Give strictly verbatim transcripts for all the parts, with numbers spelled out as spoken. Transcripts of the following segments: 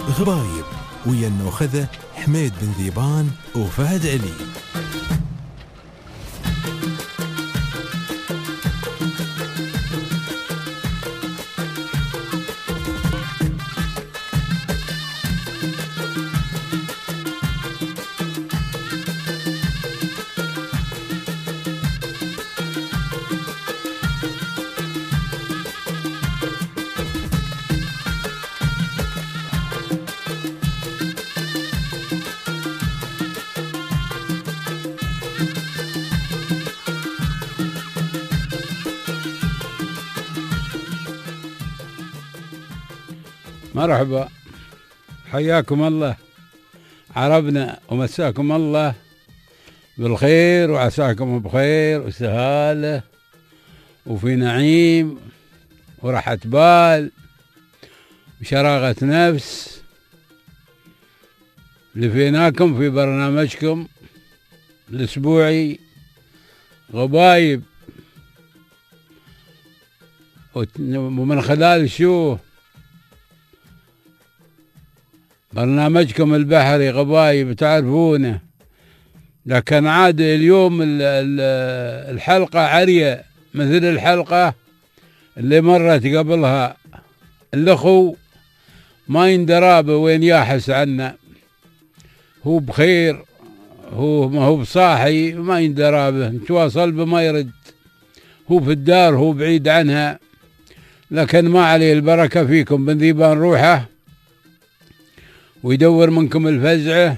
غبايب ويا النوخذة حميد بن ذيبان وفهد علي. مرحبا، حياكم الله عربنا ومساكم الله بالخير وعساكم بخير وسهالة وفي نعيم وراحة بال وشراغة نفس. لفيناكم في برنامجكم الأسبوعي غبايب، ومن خلال شو برنامجكم البحري غبايب تعرفونه، لكن عاد اليوم الحلقة عرية مثل الحلقة اللي مرت قبلها. الأخو ما يندراب وين ياحس عنا، هو بخير، هو ما هو بصاحي ما يندرابه، نتواصل بما يرد، هو في الدار هو بعيد عنها. لكن ما عليه، البركة فيكم، بن ذيبان روحه ويدور منكم الفزعة،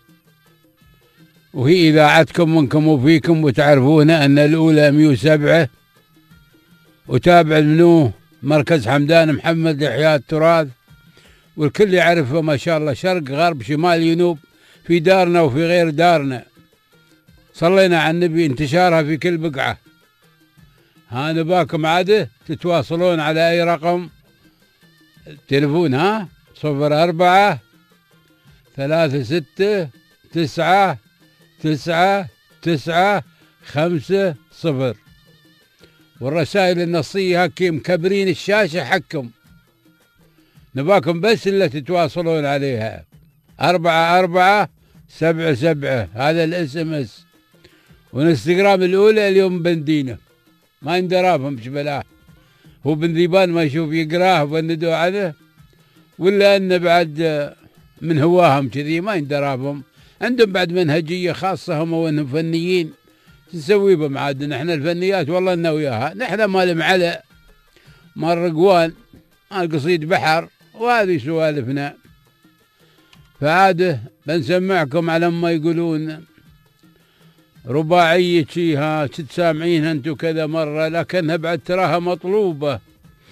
وهي إذاعتكم منكم وفيكم، وتعرفون أن الأولى مئة وسبعة، وتابع منه مركز حمدان محمد لإحياء التراث، والكل يعرفه ما شاء الله، شرق غرب شمال جنوب، في دارنا وفي غير دارنا. صلينا على النبي، انتشارها في كل بقعة. ها نباكم عاده تتواصلون على أي رقم تلفون، ها صفر أربعة ثلاثة ستة تسعة تسعة تسعة خمسة صفر، والرسائل النصية هكي مكبرين الشاشة حكم، نباكم بس اللي تتواصلون عليها. أربعة أربعة سبعة سبعة هذا الاس ام اس، والانستغرام الأولى اليوم بندينه ما يندرافهم بشبلاه، هو بن ذيبان ما يشوف يقراه وبندوا عنه، ولا أنه بعد من هواهم كذي ما يندرابهم، عندهم بعد منهجية خاصة هم وانهم فنيين. نسوي بهم عاد نحن الفنيات والله لنا وياها، نحن مال معلى مال رقوان مال قصيد بحر وهذه سوالفنا. فعاده بنسمعكم على ما يقولون رباعية شيها تسامعينها انتو كذا مرة، لكنها بعد تراها مطلوبة.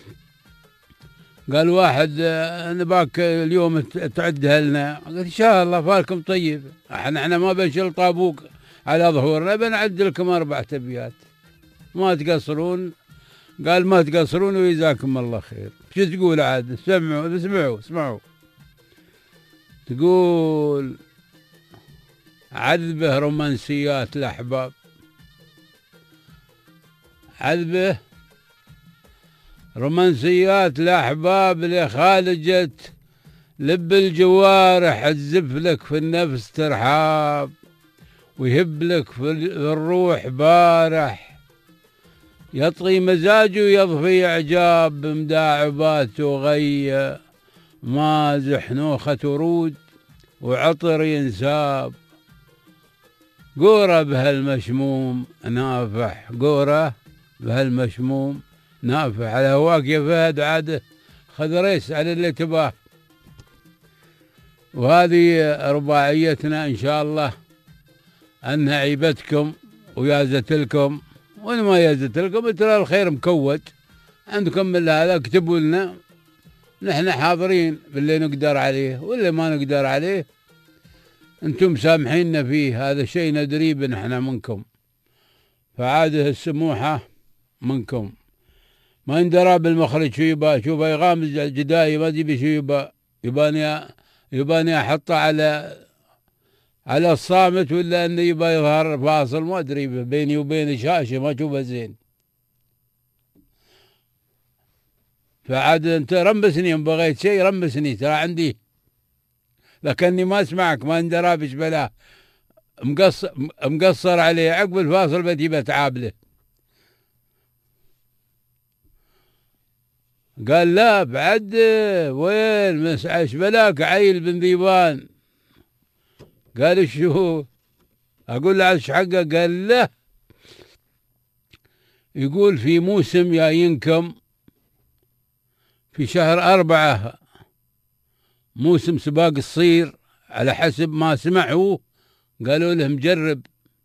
قال واحد نباك اليوم تعدها لنا، قلت ان شاء الله فالكم طيب، احنا احنا ما بنشيل طابوق على ظهورنا، بنعد لكم اربع ابيات ما تقصرون. قال ما تقصرون وجزاكم الله خير. شو تقول عاد؟ سمعوا اسمعوا اسمعوا. تقول عذبه رومانسيات الاحباب، عذبه رومانسيات الأحباب لخالجة لب الجوارح، تزف لك في النفس ترحاب، ويهب لك في الروح بارح، يطغي مزاج ويضفي إعجاب بمداعبات وغية، مازح نوخة ورود وعطر ينساب، قورة بهالمشموم نافح، قورة بهالمشموم نافع. على هواك يا فهد عاده خذ ريس على اللي تباه. وهذه رباعيتنا إن شاء الله، أنها عيبتكم ويازت لكم، وإن ما يازت لكم ترى الخير مكود عندكم. من هذا اكتبوا لنا، نحن حاضرين باللي نقدر عليه، واللي ما نقدر عليه أنتم سامحيننا فيه، هذا شيء ندري نحن منكم، فعاده السموحة منكم. ما يندرى بالمخرج شو يبا، شوفه يغامز جداي ما تجيب شو يبا، يباني يباني احطه على على الصامت، ولا انه يبا يظهر فاصل ما ادري بيني وبين الشاشه ما اشوفه زين. فعاد انت رمسني ان بغيت شيء رمسني، ترى عندي لكني ما اسمعك، ما اندرابش بلا مقصر مقصر عليه. عقب الفاصل بدي بتعابله. قال لا بعد وين مسعش بلاك عيل بن ذيبان. قال شو؟ اقول له عش حقه. قال له يقول في موسم جايينكم في شهر أربعة، موسم سباق الصير على حسب ما سمعوا، قالوا له مجرب.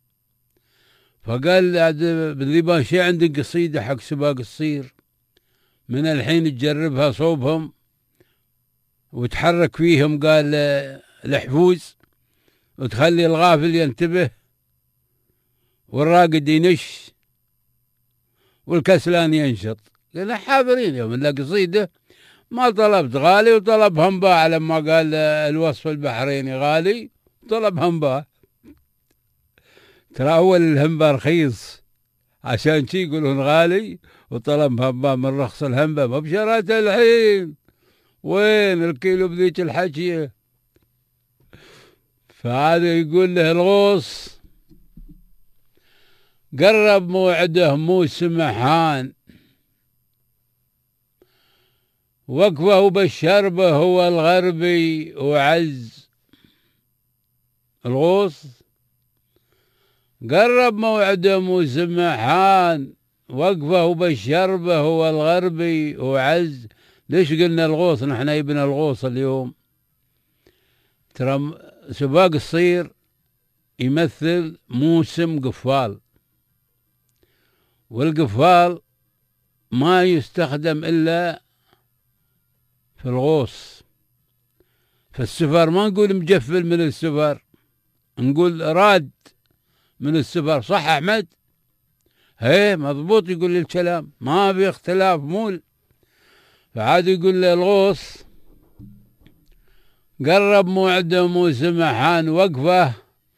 فقال بن ذيبان شي عندك قصيدة حق سباق الصير من الحين تجربها صوبهم وتحرك فيهم، قال الحفوز، وتخلي الغافل ينتبه والراقد ينش والكسلان ينشط. قال حاضرين يوم لا قصيدة. ما طلبت غالي وطلب همباع، لما قال الوصف البحريني غالي طلب همباع. ترى أول الهمبا رخيص، عشان شي يقولون غالي، وطلب همبا من رخص الهمبا ما بشرات الحين. وين الكيلو بذيك الحكية؟ فهذا يقول له الغوص قرب موعده موسم حان، وقفه بالشربة هو الغربي وعز. الغوص قرب موعده موسم حان، وقفه بالشربة هو الغربي وعز. ليش قلنا الغوص؟ نحن ابن الغوص اليوم. ترى سباق الصير يمثل موسم قفال، والقفال ما يستخدم إلا في الغوص. فالسفر ما نقول مجفل من السفر، نقول راد من السفر. صح أحمد؟ هي مضبوط، يقول لي الكلام ما في اختلاف مول. فعاد يقول لي الغوص قرب موعده موسم حان، وقفه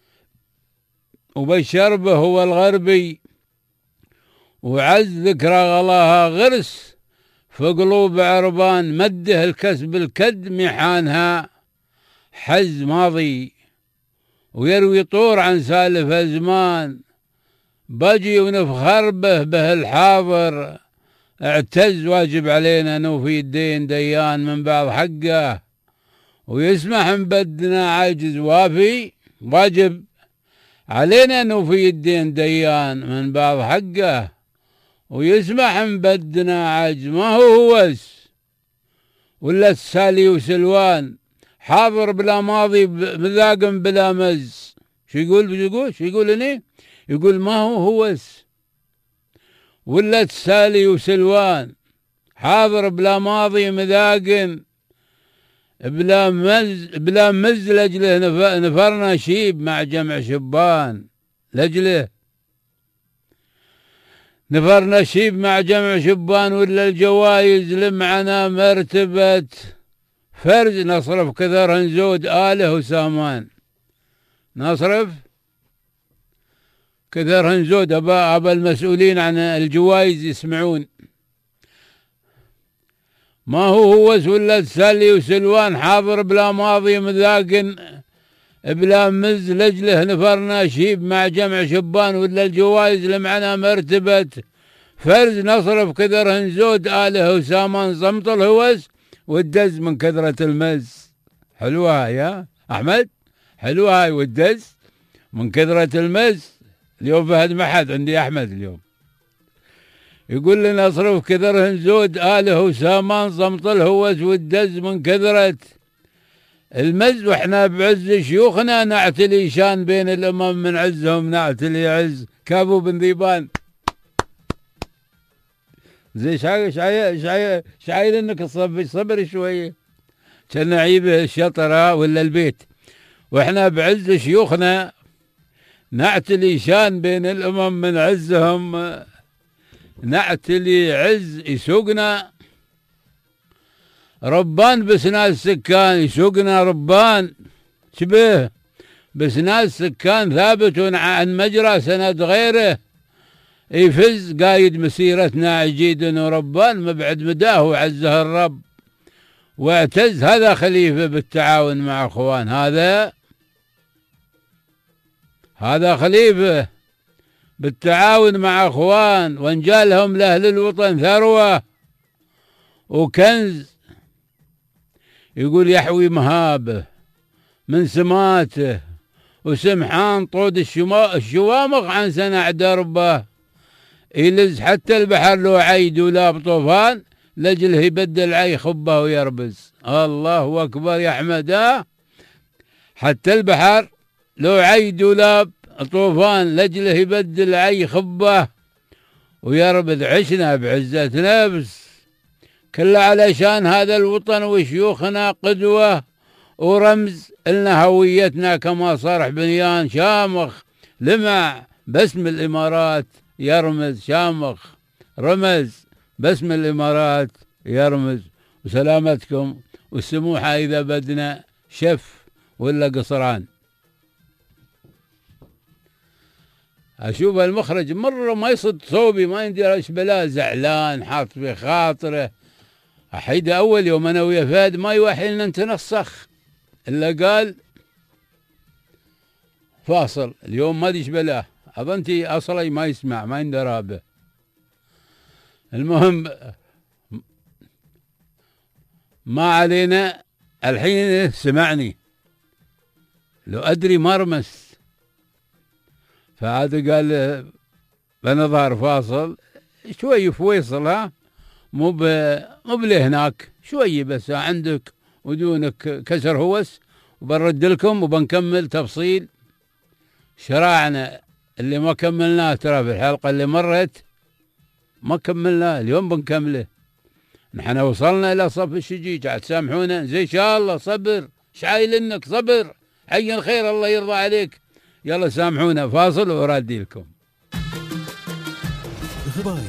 وبالشربة هو الغربي وعز. ذكرى غلاها غرس في قلوب عربان، مده الكسب الكد محانها حز ماضي، ويروي طور عن سالف أزمان. بجي ونفخر به به الحاضر، اعتز واجب علينا نوفي الدين ديان من بعض حقه، ويسمح بدنا عاجز وافي. واجب علينا نوفي الدين ديان من بعض حقه، ويسمح بدنا عاجز. ما هو هوس ولا السالي وسلوان، حاضر بلا ماضي مذاقم بلا مز. شو يقول؟ شو يقول؟ شو يقول هني؟ يقول ما هو هوس ولا السالي وسلوان، حاضر بلا ماضي مذاقن بلا مز بلا مز. لجله نفرنا شيب مع جمع شبان، لجله نفرنا شيب مع جمع شبان. ولا الجوايز لمعنا مرتبة فرز، نصرف كثر نزود آله وسامان. نصرف كثر نزود. أبا, أبا المسؤولين عن الجوايز يسمعون. ما هو هوس ولا تسلي وسلوان، حاضر بلا ماضي مذاقن بلا مز. لجله نفرنا شيب مع جمع شبان. ولا الجوايز لمعنا مرتبة فرز، نصرف كثر نزود آله وسامان. صمت الهوس والدز من كثرة المز. حلوة هاي يا أحمد، حلوة هاي والدز من كثرة المز. اليوم فهد محد عندي أحمد اليوم. يقول لنا اصرف كثر نزود آله وسامان. صمت الهوس والدز من كثرة المز. واحنا بعز شيوخنا نعتلي شان، بين الأمم من عزهم نعتلي عز. كابو بن ذيبان. زي شاي شاي شاي شايل انك تصبر صبر شويه، كان عيب الشطره ولا البيت. واحنا بعز شيوخنا نعتلي شان، بين الامم من عزهم نعتلي عز. يسوقنا ربان بسناد سكان، يسوقنا ربان شبه بسناد سكان. ثابت عن مجرى سند غيره، يفز قايد مسيرتنا عجيد وربان. مبعد مداه عزه الرب، واعتز. هذا خليفة بالتعاون مع أخوان. هذا هذا خليفة بالتعاون مع أخوان، وانجالهم لأهل الوطن ثروة وكنز. يقول يحوي مهابه من سماته، وسمحان طود الشوامخ عن سنع دربه. يلز حتى البحر لو عيد ولا بطوفان، لجله يبدل عي خبه ويربز. الله أكبر يا أحمد. حتى البحر لو عيد ولا طوفان، لجله يبدل عي خبه ويربز. عشنا بعزة نفس كله علشان هذا الوطن، وشيوخنا قدوة ورمز لنا هويتنا، كما صرح بنيان شامخ لمع باسم الإمارات يرمز. شامخ رمز باسم الإمارات يرمز. وسلامتكم والسموحة إذا بدنا شف ولا قصران. أشوف المخرج مرة ما يصد صوبي، ما يندري ايش بلا، زعلان حاط في خاطره. أحيد أول يوم أنا ويا فهد ما يوحي لنا نتنسخ إلا قال فاصل. اليوم ما ديش بلاه، أظنتي أصلي ما يسمع، ما يندرى به. المهم ما علينا. الحين سمعني، لو أدري مرمس. فهذا قال بنظهر فاصل شوي فويصل، ها مو مو بلهناك شوي بس عندك ودونك كسر هوس، وبنرد لكم وبنكمل تفصيل شراعنا اللي ما كملناه. ترى في الحلقة اللي مرت ما كملناه، اليوم بنكمله. نحن وصلنا إلى صف الشجيج، عاد سامحونا زي إن شاء الله. صبر شايل إنك صبر، حي الخير الله يرضى عليك. يلا سامحونا، فاصل ورادي لكم. غبايب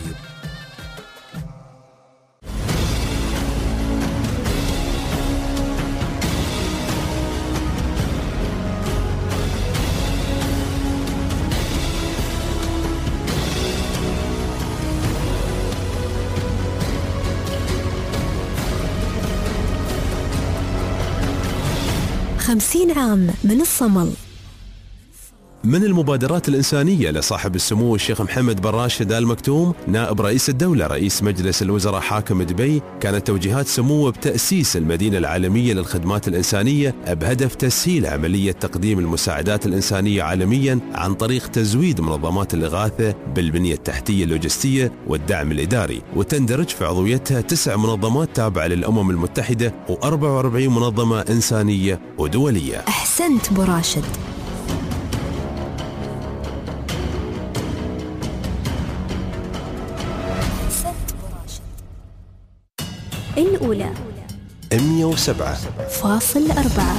خمسين عام من الصمل. من المبادرات الإنسانية لصاحب السمو الشيخ محمد بن راشد آل مكتوم نائب رئيس الدولة رئيس مجلس الوزراء حاكم دبي، كانت توجيهات سموه بتأسيس المدينة العالمية للخدمات الإنسانية بهدف تسهيل عملية تقديم المساعدات الإنسانية عالميا عن طريق تزويد منظمات الإغاثة بالبنية التحتية اللوجستية والدعم الإداري، وتندرج في عضويتها تسع منظمات تابعة للأمم المتحدة وأربع وأربعين منظمة إنسانية ودولية. أحسنت بو راشد. الأولى مئة وسبعة فاصل أربعة.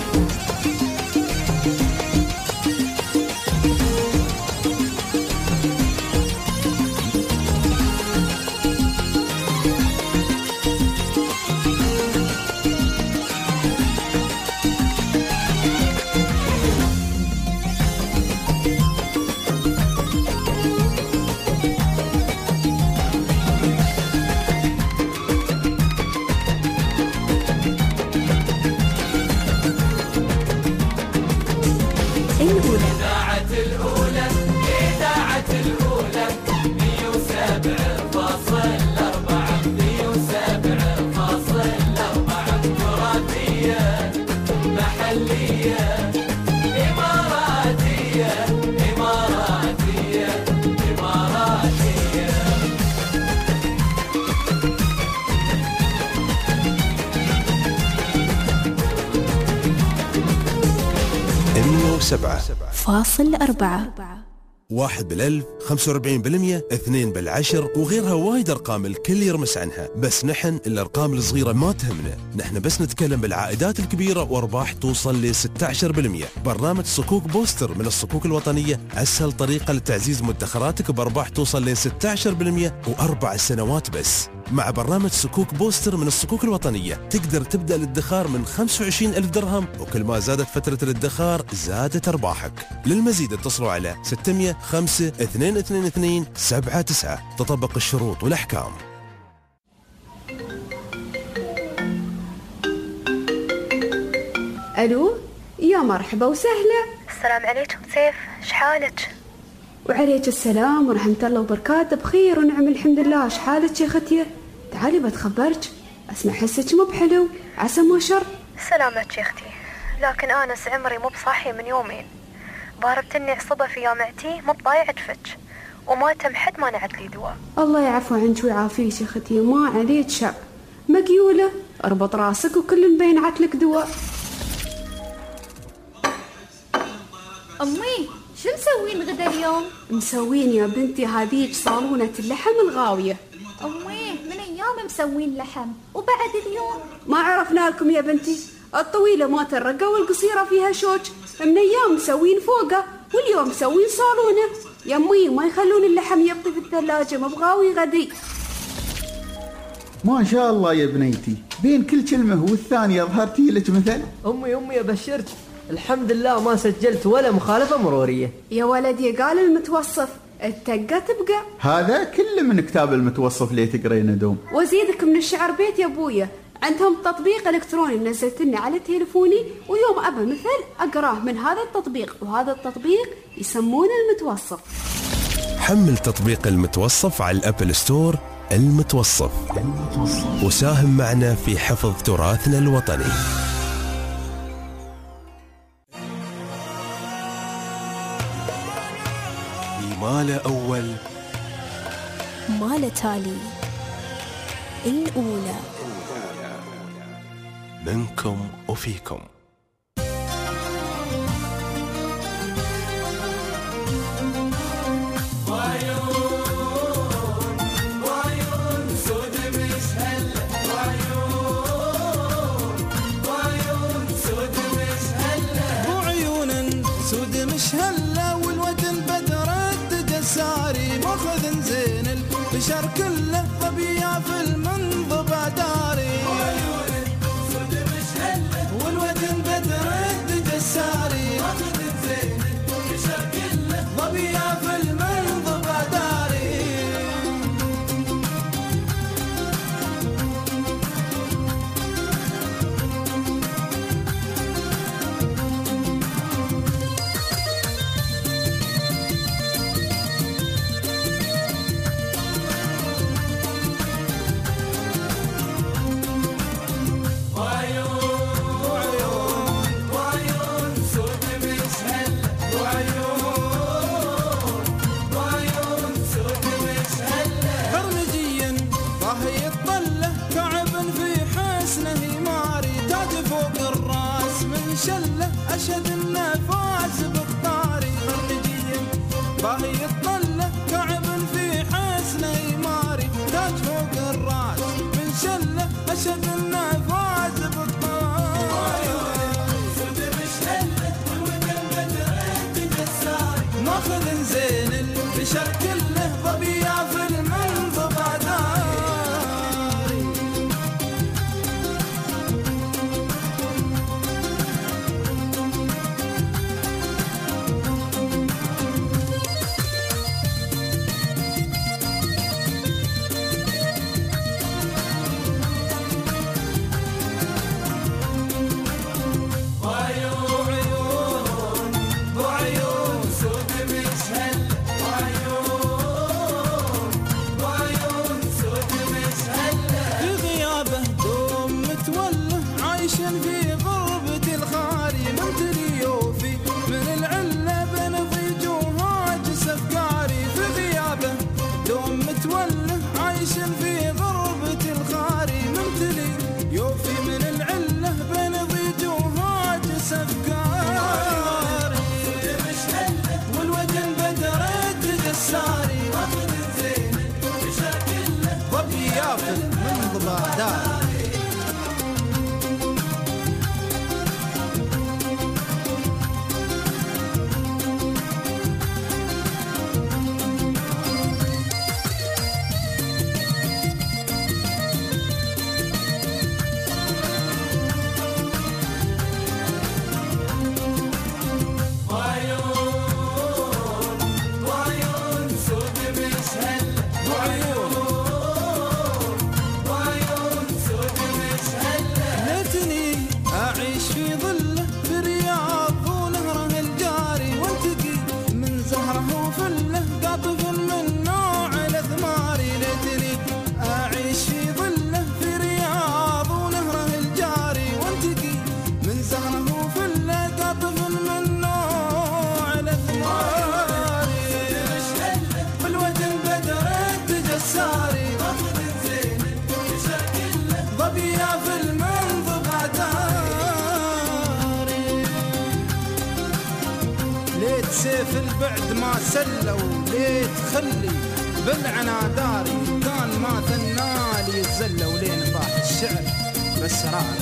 سبعة فاصل أربعة. واحد بالألف، خمسة وأربعين بالمئة، اثنين بالعشر، وغيرها وايد أرقام الكل يرمس عنها. بس نحن الأرقام الصغيرة ما تهمنا، نحن بس نتكلم بالعائدات الكبيرة وأرباح توصل ل ستة عشر بالمئة. برنامج صكوك بوستر من الصكوك الوطنية أسهل طريقة لتعزيز مدخراتك بأرباح توصل ل ستة عشر بالمئة وأربع سنوات بس. مع برنامج صكوك بوستر من الصكوك الوطنية تقدر تبدأ الادخار من خمسة وعشرين ألف درهم، وكل ما زادت فترة الادخار زادت أرباحك. للمزيد اتصلوا على ستمئة خمسة اثنين اثنين اثنين سبعة تسعة. تطبق الشروط والأحكام. ألو، يا مرحبا وسهلا. السلام عليكم سيف، شحالك؟ وعليك السلام ورحمة الله وبركاته. بخير ونعم الحمد لله. شحالك يا ختية؟ تعالي بتخبرك، اسمع حسك مو بحلو، عسى ما شر. سلامتك يا اختي، لكن انس عمري مو بصاحي من يومين، باربتني عصبة في يامعتي مو بضايعة فتش، وما تم حد ما نعت لي دواء. الله يعفو عنك ويعافيك يا ختية، ما عليك شر. مقيولة، اربط راسك وكل بينعت لك دواء. أمي شو مسوين غدا اليوم؟ مسوين يا بنتي هذيك صالونة اللحم الغاوية. أمي من أيام مسوين لحم وبعد اليوم ما عرفنا لكم يا بنتي، الطويلة ما ترقى والقصيرة فيها شوك. من أيام مسوين فوقه واليوم مسوين صالونة. يا أمي ما يخلون اللحم يبطي في الثلاجة، مبغاوي غدي. ما شاء الله يا بنيتي، بين كل كلمة والثانية ظهرتي لك مثل. أمي أمي أبشرك، الحمد لله ما سجلت ولا مخالفة مرورية. يا ولدي قال المتوصف التقى تبقى. هذا كله من كتاب المتوصف اللي تقرينه دوم. وزيدك من الشعر بيت يا ابويا، عندهم تطبيق الكتروني نزلت لنا على تليفوني، ويوم ابى مثل اقراه من هذا التطبيق، وهذا التطبيق يسمونه المتوصف. حمل تطبيق المتوصف على الابل ستور. المتوصف. المتوصف وساهم معنا في حفظ تراثنا الوطني. مال أول مال تالي. الأولى منكم وفيكم. البشر كله ظبيا في المنضبة داري، والودن بدر الدج الساري، البشر كله ظبيا في المنضبة داري. شله أشهد النفاس بقطاري، خرجيا باهي الطلة كعب في حسنه يماري، تاج فوق الراس من شله أشهد النفاس بقطاري. صد بشله والودن بدر الساري، ماخذ زين البشر كله ظبيا في المنضبة داري. في غربة الخالي منتري يوفي من العلة بنضيج وهاجس أفكاري، في غيابه دوم متوله عايش في غربة الخالي منتري يوفي من العلة بنضيج وهاجس أفكاري. والودن بدر الدج الساري، واخذ زين البشر كله ظبي يافل من ضبع داري. سيف البعد ما سلوا ليه تخلي بالعناداري كان ما ثنالي الزلة ولين باح الشعر بسرار.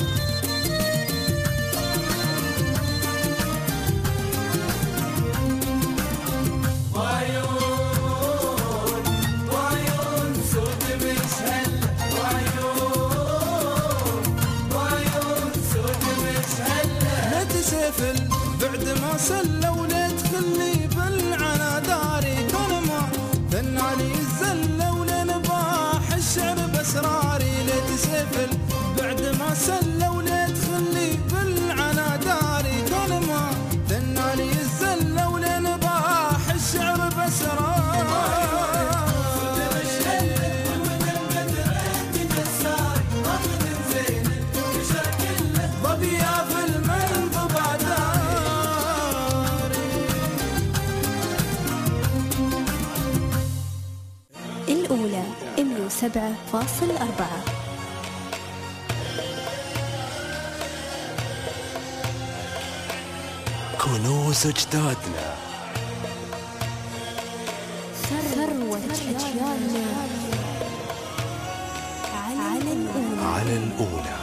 سيف البعد ما سلوا ليه تخلي بالعناداري كان ما ثنالي الزلة ولين باح الشعر بسراري. ليت سيف البعد ما سلوا ليه تخلي بالعناداري كان ما ثنالي الزلة ولين باح الشعر بسراري. الأولى مية وسبعة فاصل أربعة. كنوز أجدادنا، ثروة أجيالنا، على الأولى. على الأولى.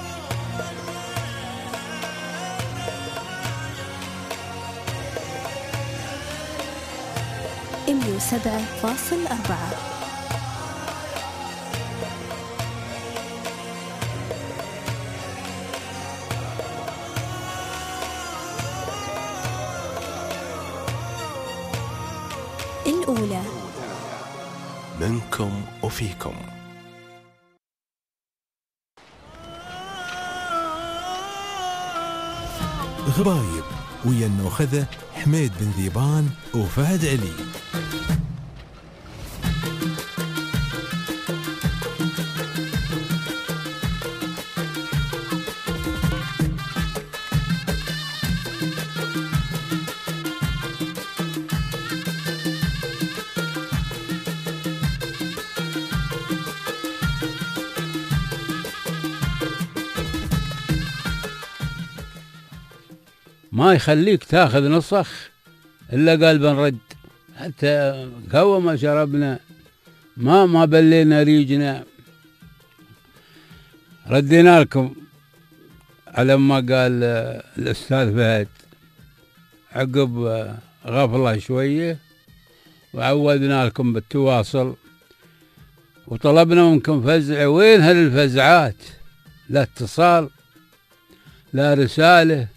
مية وسبعة فاصل أربعة. الأولى منكم وفيكم. غرايب ويا النوخذة حميد بن ذيبان وفهد علي. ما يخليك تاخذ نصخ إلا قال بنرد، حتى قهوة ما شربنا، ما ما بلينا ريجنا، ردينا لكم على ما قال الأستاذ فهد عقب غفلة شوية، وعودنا لكم بالتواصل وطلبنا منكم فزع. وين هالفزعات؟ لا اتصال لا رسالة.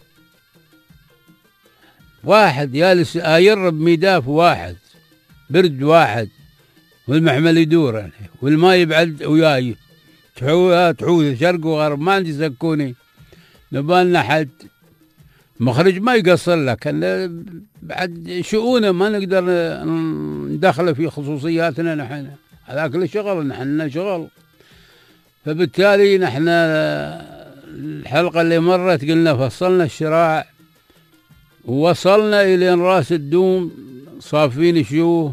واحد جالس يرب ميداف واحد، برد واحد، والمحمل يدور يعني، والما يبعد وياي تحوذ شرق وغرب، ما عندي سكوني. نبالنا حد مخرج ما يقصر لك، بعد شؤونه ما نقدر ندخل في خصوصياتنا نحن، هذاك الشغل نحن شغل. فبالتالي نحن الحلقة اللي مرت قلنا فصلنا الشراع ووصلنا إلى راس الدوم، صافين شو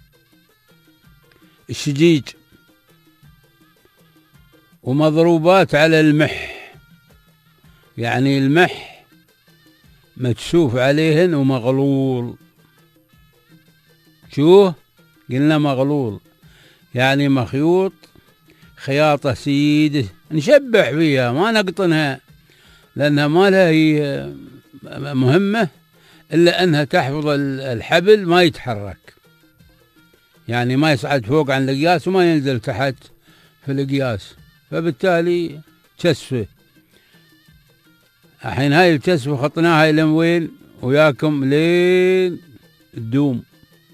الشجيج ومضروبات على المح، يعني المح متسوف عليهن ومغلول. شو قلنا؟ مغلول يعني مخيوط خياطة سيده، نشبح فيها ما نقطنها، لأنها ما لها هي مهمة إلا أنها تحفظ الحبل ما يتحرك، يعني ما يصعد فوق عن القياس وما ينزل تحت في القياس. فبالتالي تسفه. الحين هاي التسفه خطناها إلى وين وياكم لين الدوم.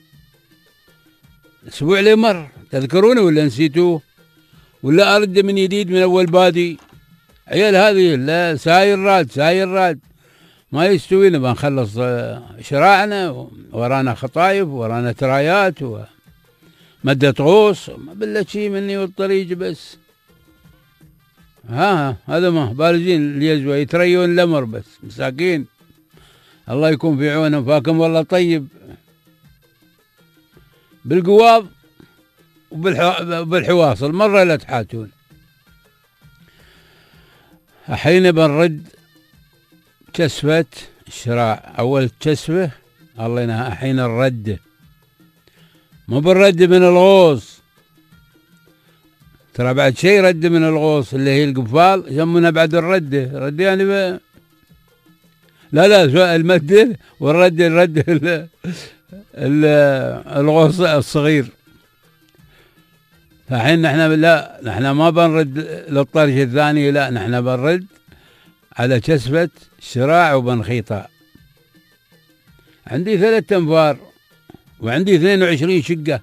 الأسبوع اللي مر تذكرونه ولا نسيتوه ولا أرد من جديد من أول بادي؟ عيال هذه لا ساير راد ساير راد ما يستوي. نبغى نخلص شراعنا، ورانا خطايف، ورانا ترايات ومدة غوص، ما بلا شيء مني والطريق بس. ها هذا ما بارزين اليزوى يتريون الأمر بس مساكين، الله يكون في عونهم. فاكم والله طيب بالقواب وبالحواصل مرة لا تحاتون. الحين بنرد كسفة الشراع. أول كسفة الله ينهى الحين الرد، مو بالرد من الغوص، ترى بعد شيء رد من الغوص اللي هي القفال يسمونها بعد الرد. الرد يعني ب... لا لا المد والرد الرد ال... ال... الغوص الصغير. فحين نحن لا نحن ما بنرد للطرش الثاني، لا نحن بنرد على كسفة الشراع وبنخيطها. عندي ثلاث انفار وعندي اثنين وعشرين شقة،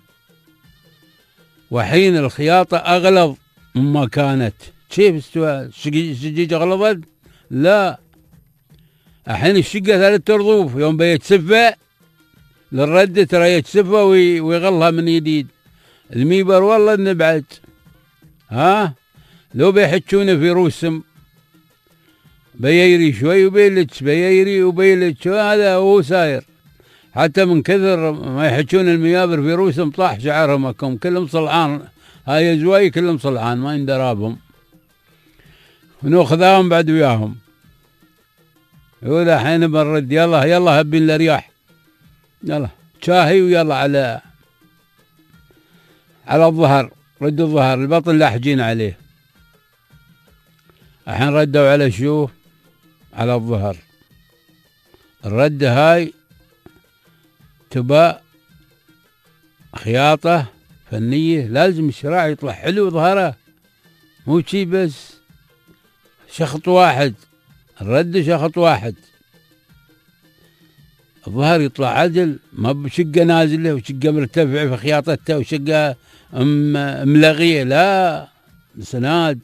وحين الخياطة أغلظ مما كانت. كيف استوى الشقيج أغلظت؟ لا، الحين الشقة ثلاث رضوف، يوم بيتسفى للرد ترى يتسفى ويغلها من جديد. الميبر والله نبعد، ها لو بيحجونه في روسم بييري شوي وبيلتش، بييري وبيلتش، هذا هو ساير. حتى من كثر ما يحجون الميابر في روسم طاح شعرهم أكم كلهم صلعان، هاي زواي كلهم صلعان ما يندرابهم، ونأخذهم بعد وياهم. يقول الحين بنرد، يلا يلا هبين لرياح، يلا شاهي ويلا على على الظهر، رد الظهر، البطن لاحجين عليه. الحين ردوا على شو؟ على الظهر. الرد هاي تبقى خياطة فنية، لازم الشراع يطلع حلو ظهره، مو شي بس شخط واحد. الرد شخط واحد، الظهر يطلع عدل، ما بشقة نازلة وشقة مرتفعة في خياطتها وشقة ملغية، لا سناد.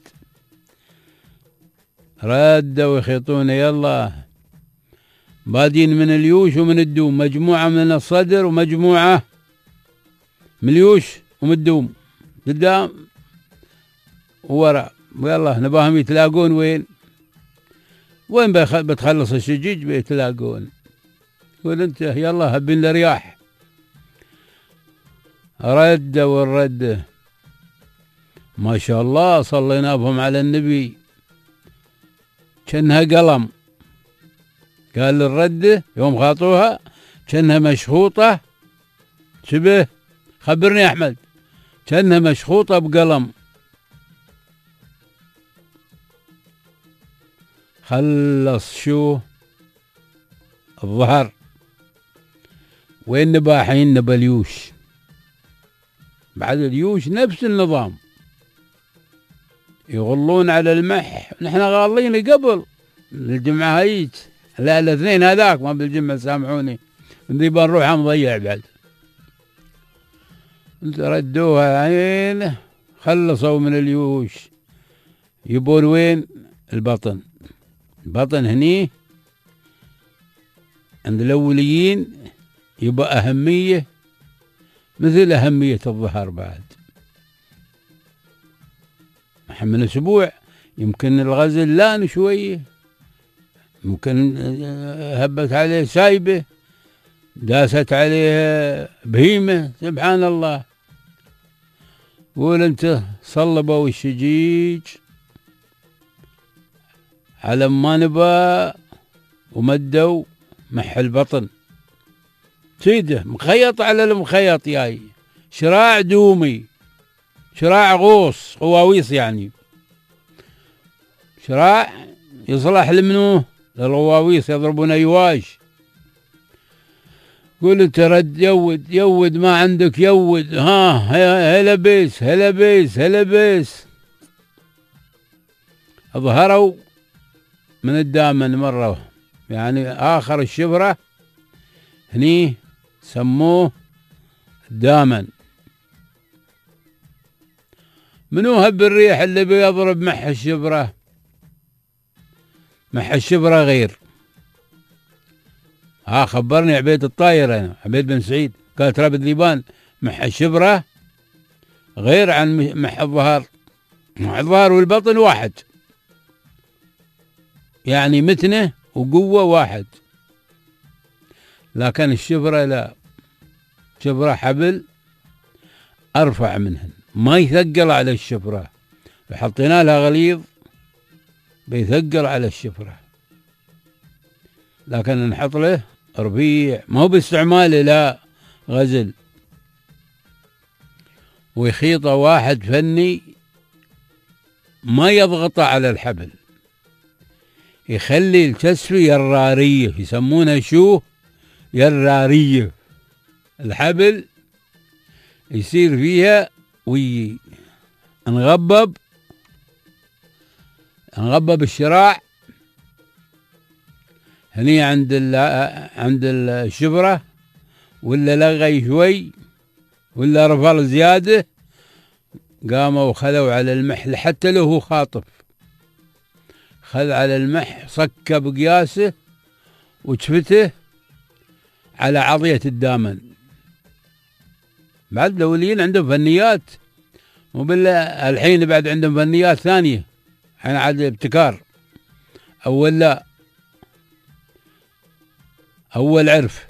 ردوا ويخيطون يلا، بادين من اليوش ومن الدوم، مجموعة من الصدر ومجموعة من اليوش ومن الدوم، قدام ووراء، ويلا نباهم يتلاقون وين وين بتخلص الشجيج بيتلاقون. قول انت يلا هبين لرياح. رد والرد ما شاء الله، صلينا بهم على النبي كأنها قلم. قال الرد يوم خاطوها كأنها مشخوطة، شبه خبرني يا أحمد، كأنها مشخوطة بقلم. خلص شو الظهر، وين نباحين نبا اليوش، بعد اليوش نفس النظام، يغلون على المح. نحن غالين قبل الجمعة هيك، لا الاثنين هذاك ما بالجمعة سامحوني، ندي بنروح مضيع بعد. ردوها عين، خلصوا من اليوش، يبون وين؟ البطن. البطن هني عند الأوليين يبقى أهمية مثل أهمية الظهر. بعد من أسبوع يمكن الغزل لان شوية، يمكن هبت عليه سايبة، داست عليه بهيمة، سبحان الله. قول انت صلبوا الشجيج على ما نبا ومدوا مح البطن، سيده مخيط على المخيط، ياي شراع دومي، شراع غوص قواويص، يعني شراع يصلح لمنو؟ للغواويص يضربون ايواش. قول انت رد يود يود ما عندك يود، ها هلا بيس هلا بيس هلا بيس. ظهروا من الدامن مرة، يعني آخر الشبرة هني سموه دامن. منو هب الريح اللي بيضرب مح الشبرة؟ مح الشبرة غير. ها خبرني عبيد الطاير، أنا عبيد بن سعيد، قال ترى بالذيبان مح الشبرة غير عن مح الظهر. مح الظهر والبطن واحد، يعني متنه وقوة واحد، لكن الشبرة لا، شبرة حبل أرفع منهن، ما يثقل على الشبرة، حطينا لها غليظ بيثقل على الشبرة، لكن نحط له ربيع، ما هو باستعماله، لا غزل. ويخيطه واحد فني ما يضغطه على الحبل، يخلي الكسفة يرارية، يسمونها شو؟ يرارية. الحبل يصير فيها وينغبب انغبب الشراع هني عند عند الشبرة، ولا لغي شوي ولا رفل زيادة، قاموا وخذوا على المح حتى لو هو خاطف، خذ على المح صكه بقياسه وشفته على عضية الدامن. بعد الأولين عندهم فنيات، مو بالله الحين بعد عندهم فنيات ثانية، الحين عاد ابتكار. أول لا، أول عرف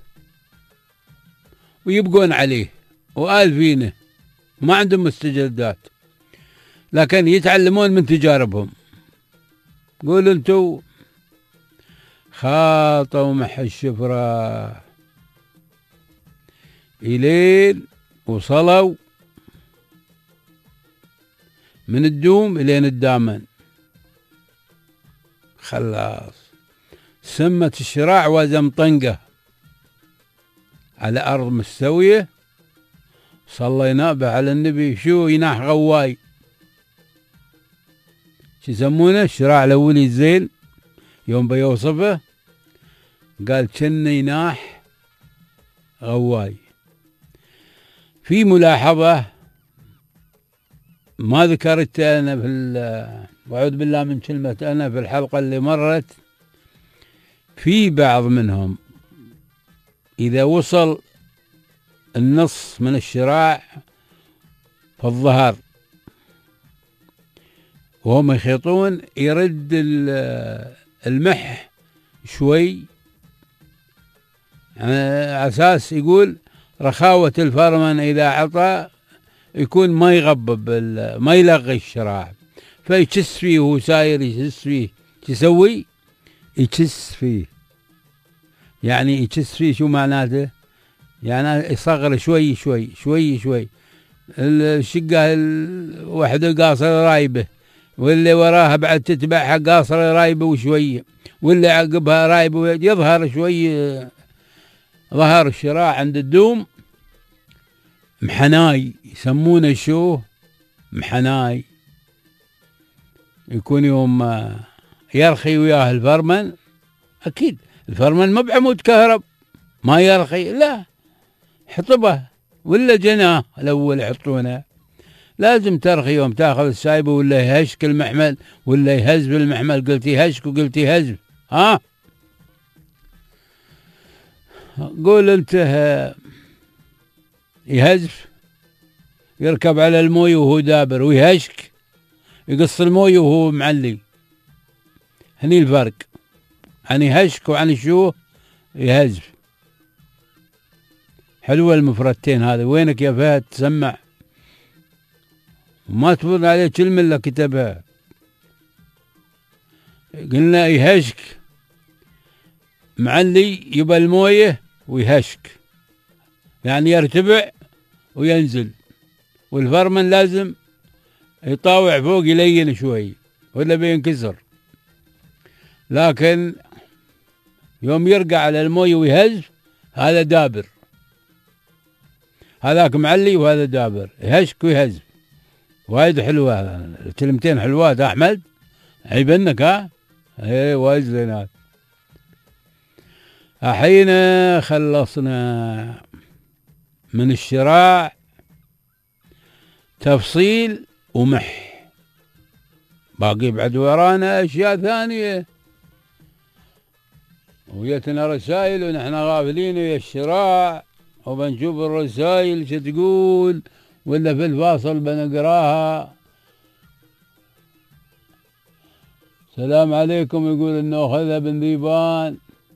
ويبقون عليه وآلفينه، ما عندهم مستجدات، لكن يتعلمون من تجاربهم. قولوا انتو خاطوا مح الشفرة إلين وصلوا من الدوم إلين الدامن، خلاص سمت الشراع وزمطنقة على أرض مستوية. صلينا به على النبي، شو يناح غواي، شو يسمونه الشراع الأولي الزين، يوم بيوصفه قال كن يناح غواي. في ملاحظة ما ذكرت أنا في، وأعوذ بالله من كلمة أنا، في الحلقة اللي مرت، في بعض منهم إذا وصل النص من الشراع في الظهر وهم يخيطون، يرد المح شوي على أساس يقول رخاوة الفرمن إذا عطى يكون ما يغبب ما يلغي الشراع، فيكس فيه وهو ساير، يكس فيه. يسوي يكس فيه، يعني يكس فيه شو معناته؟ يعني يصغر شوي شوي شوي شوي. الشقة الوحدة قاصرة رايبة، واللي وراها بعد تتبعها قاصرة رايبة وشوية، واللي عقبها رايبة، يظهر شوي ظهر الشراع عند الدوم محناي، يسمونه شو؟ محناي. يكون يوم يرخي وياه الفرمن، أكيد الفرمن ما بعمود كهرب ما يرخي، لا حطبه ولا جناه الأول يحطونه، لازم ترخي يوم تاخذ السايبة، ولا يهشك المحمل ولا يهز بالمحمل، قلت يهشك وقلت يهز، ها قول انت يهزف، يركب على الموي وهو دابر، ويهشك يقص الموي وهو معلي. هني الفرق عن يهشك وعن شو يهزف. حلوة المفردتين هذه، وينك يا فهد تسمع وما تفرض عليه كلمة إلا كتبها. قلنا يهشك معلي يبقى المويه ويهشك، يعني يرتفع وينزل، والفرمن لازم يطاوع فوق يلين شوي ولا بينكسر. لكن يوم يرقع على المويه ويهز هذا دابر، هذاك معلي وهذا دابر، يهشك ويهز. وايد حلوة الكلمتين، حلوات أحمد، عيب انك ها، ايه وايد زينات. الحين خلصنا من الشراع تفصيل ومح، باقي بعد ورانا اشياء ثانية، ويتنا رسائل ونحن غافلين ويا الشراع، وبنشوف الرسائل شو تقول، ولا في الفاصل بنقراها. السلام عليكم، يقول انه اخذها بن ذيبان.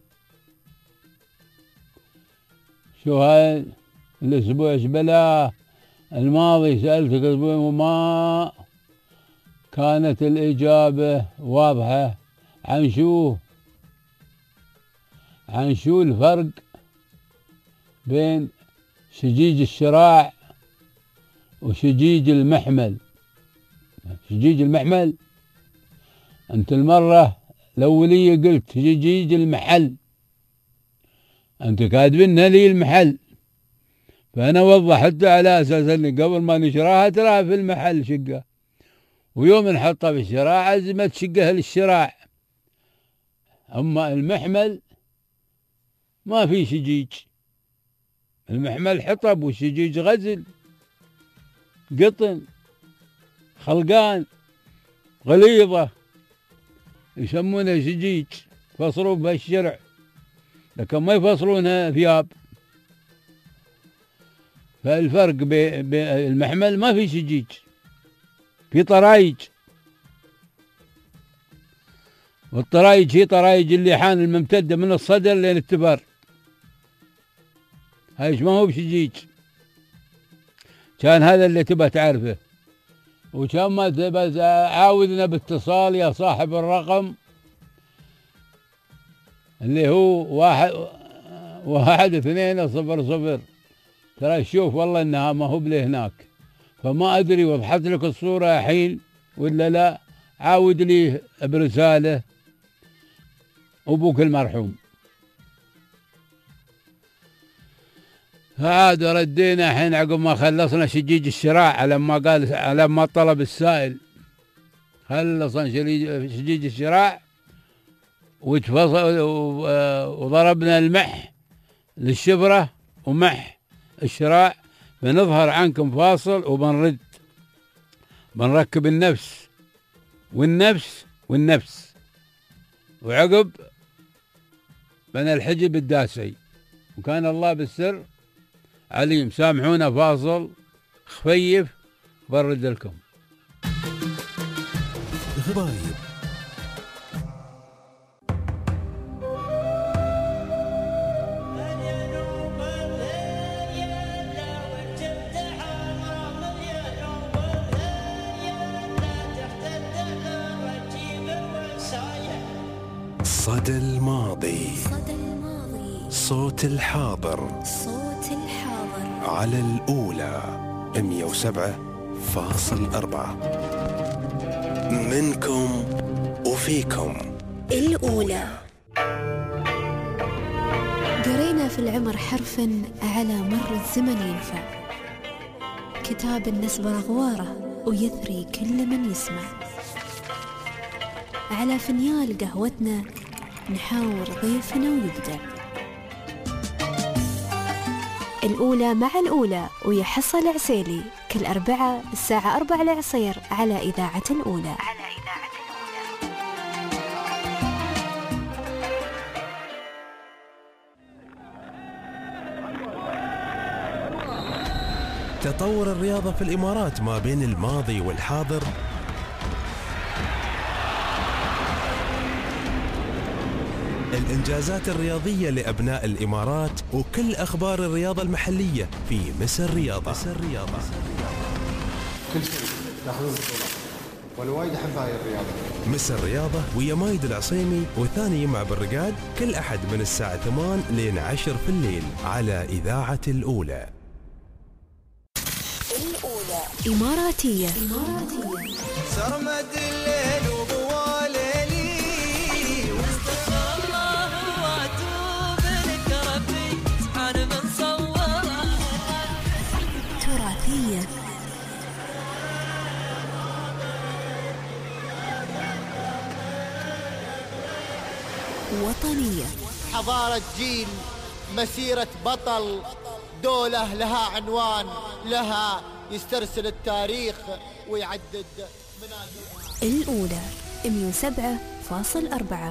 شو هاي الاسبوع ايش بلاه؟ الماضي سألتك الاسبوع وما كانت الاجابة واضحة عن شو؟ عن شو الفرق بين شجيج الشراع وشجيج المحمل. شجيج المحمل أنت المرة الأولية قلت شجيج المحل، أنت كاتبينها لي المحل، فأنا وضحت على أساس أني قبل ما نشراها تراها في المحل شقة، ويوم نحطها في الشراع عزمت شقها للشراع. أما المحمل ما في شجيج، المحمل حطب والشجيج غزل قطن خلقان غليظة يسمونها شجيج، يفصلون بها الشرع، لكن ما يفصلونها ثياب. فالفرق بين المحمل ما في شجيج، في طرايج، والطرايج هي طرايج اللحان الممتدة من الصدر لين التبر، هايش ما هو بشجيج. كان هذا اللي تبى تعرفه. وكان ما تبى عاودنا باتصال يا صاحب الرقم اللي هو واحد واحد اثنين صفر صفر. ترى شوف والله انها ما هو بلي هناك، فما ادري وضحت لك الصورة الحين ولا لا. عاود لي برسالة ابوك المرحوم. فعاد ردينا الحين عقب ما خلصنا شجيج الشراع على ما قال على ما طلب السائل. خلصنا شجيج الشراع وتفصل وضربنا المح للشفرة ومح الشراع، بنظهر عنكم فاصل وبنرد، بنركب النفس والنفس والنفس، وعقب بنا الحجب الداسي. وكان الله بالسر عليم. سامحونا فاصل خفيف برد لكم. غبايب صدى الماضي، صدى الماضي، صوت الحاضر، صوت الحاضر، على الأولى مية وسبعة فاصل أربعة. منكم وفيكم الأولى. قرينا في العمر حرفا على مر الزمن ينفع، كتاب النسب غواره ويثري كل من يسمع. على فنيال قهوتنا نحاور ضيفنا ويبدع. الأولى مع الأولى ويا حصل عسيلي كل أربعة الساعة أربعة العصير على إذاعة الأولى. على إذاعة الأولى. تطور الرياضة في الإمارات ما بين الماضي والحاضر. الإنجازات الرياضية لأبناء الإمارات وكل أخبار الرياضة المحلية في مس الرياضة. مس الرياضة. كل شيء تاخذون بطولات وانا وايد احب هاي الرياضة. مس الرياضة ويا مايد العصيمي وثاني يمع بالرقاد كل أحد من الساعة ثمان لين عشر في الليل على إذاعة الأولى. الأولى إماراتية. إماراتية. سرمد الليل وبواليلي واستغفر الله واتوب لك ربي سبحان من صور. تراثية. وطنية. حضارة جيل، مسيرة بطل، دولة لها عنوان، لها يسترسل التاريخ ويعدد منازل. الأولى مية وسبعة فاصل أربعة.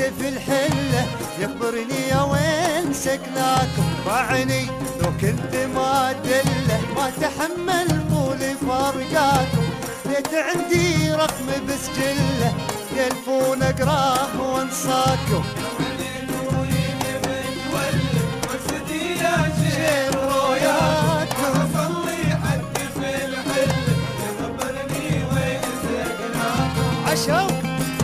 في الحلة يخبرني يا وين سكناكم. باعني لو كنت ما دله ما تحمل طول فرقاكم. ليت عندي رقم بسجله تلفون اقراه وانصاكم. شير رؤياكم اصلي حد في الحل يخبرني وين سكناكم. عشوق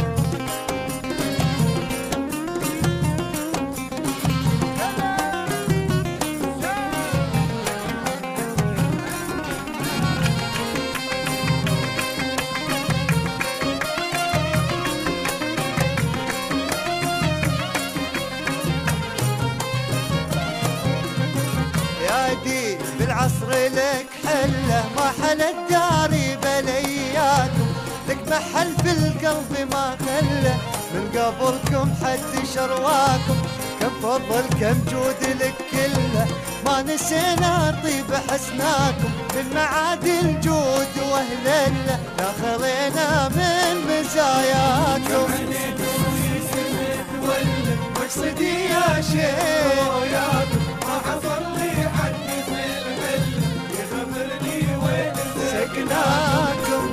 بالعصر لك حله ما حلت داري بلياكم. لك محل في القلب ما خله من قبلكم حد شرواكم. كم فضل كم جود لك كله ما نسينا طيب حسناكم. من معادي الجود واهلله لا خلينا من مزاياكم. مقصدي يا شيخ ما حصل لي حد في الحل يخبرني وين سكناكم.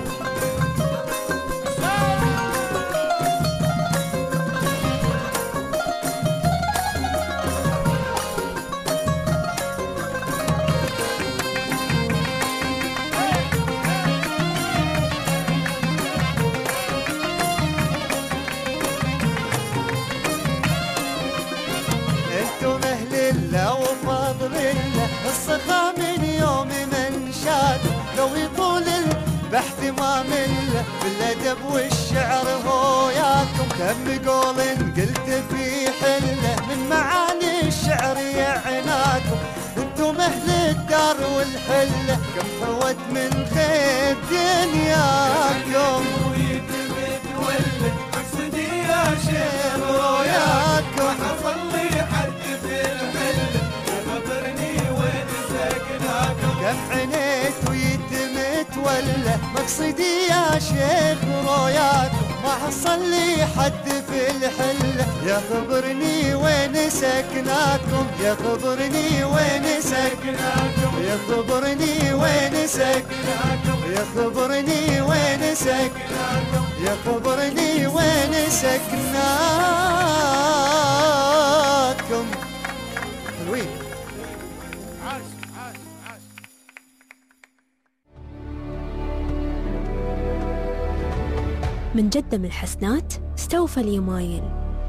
انتم اهل الله وفضل الله الصفا من يوم من شادوا. لو يطول البحث ما مله بالادب والشعر هوياكم. كم قول قلت في حله من معاني الشعر يعناكم. انتم اهل الدار والحله كم حوت من خير دنياكم. مقصدي يا شيخ رؤياكم حصل لي حد في الحل يخبرني وين سكناكم. كم عنيت ويتمت ولا مقصدي يا شيخ رؤياكم ما حصل لي حد في الحل يخبرني وين سكناكم. يخبرني وين سكناكم. يخبرني وين سكناكم. يخبرني وين سكناكم. يخبرني وين سكناكم. حلوين. عاش عاش عاش. من جدة من الحسنات استوفى اليمايل.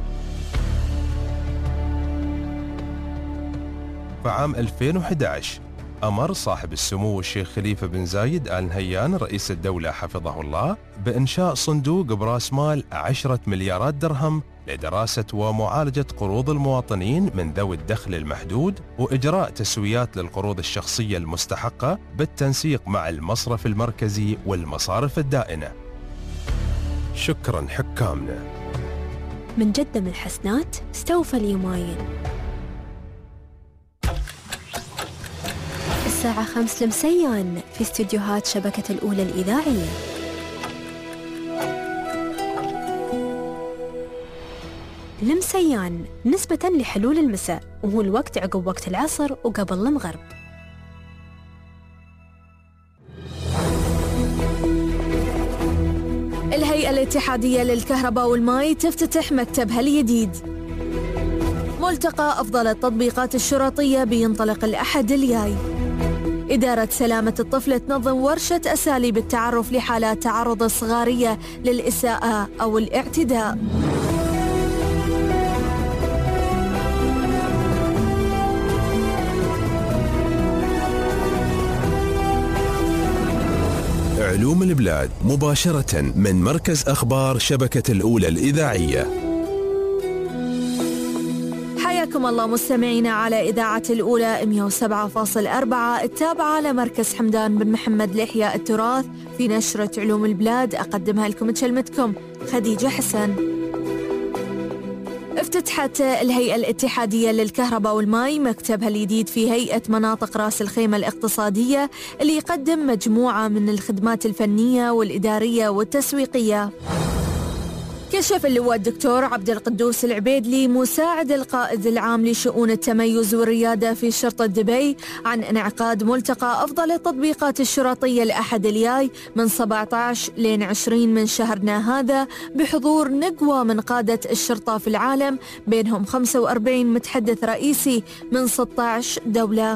فعام ألفين وأحد عشر أمر صاحب السمو الشيخ خليفة بن زايد آل نهيان رئيس الدولة حفظه الله بإنشاء صندوق برأس مال عشرة مليارات درهم لدراسة ومعالجة قروض المواطنين من ذوي الدخل المحدود وإجراء تسويات للقروض الشخصية المستحقة بالتنسيق مع المصرف المركزي والمصارف الدائنة. شكرا حكامنا. من جدة من الحسنات استوفى اليمايل. الساعة خمس لمسيان في استديوهات شبكة الأولى الإذاعية. لمسيان نسبة لحلول المساء وهو الوقت عقب وقت العصر وقبل المغرب. الهيئة الاتحادية للكهرباء والماء تفتتح مكتبها الجديد. ملتقى أفضل التطبيقات الشرطية بينطلق الأحد الجاي. إدارة سلامة الطفل تنظم ورشة أساليب التعرف لحالات تعرض الصغارية للإساءة أو الاعتداء. علوم البلاد مباشرة من مركز أخبار شبكة الأولى الإذاعية. حياكم الله مستمعينا على إذاعة الأولى مئة وسبعة فاصلة أربعة التابعة لمركز حمدان بن محمد لإحياء التراث في نشرة علوم البلاد. أقدمها لكم تشلمتكم خديجة حسن. افتتحت الهيئة الاتحادية للكهرباء والماء مكتبها الجديد في هيئة مناطق راس الخيمة الاقتصادية اللي يقدم مجموعة من الخدمات الفنية والإدارية والتسويقية. كشف اللواء الدكتور عبد القدوس العبيدلي مساعد القائد العام لشؤون التميز والريادة في شرطة دبي عن انعقاد ملتقى أفضل التطبيقات الشرطية الأحد الجاي من سبعة عشر لين عشرين من شهرنا هذا بحضور نقوى من قادة الشرطة في العالم بينهم خمسة وأربعين متحدث رئيسي من ستة عشر دولة.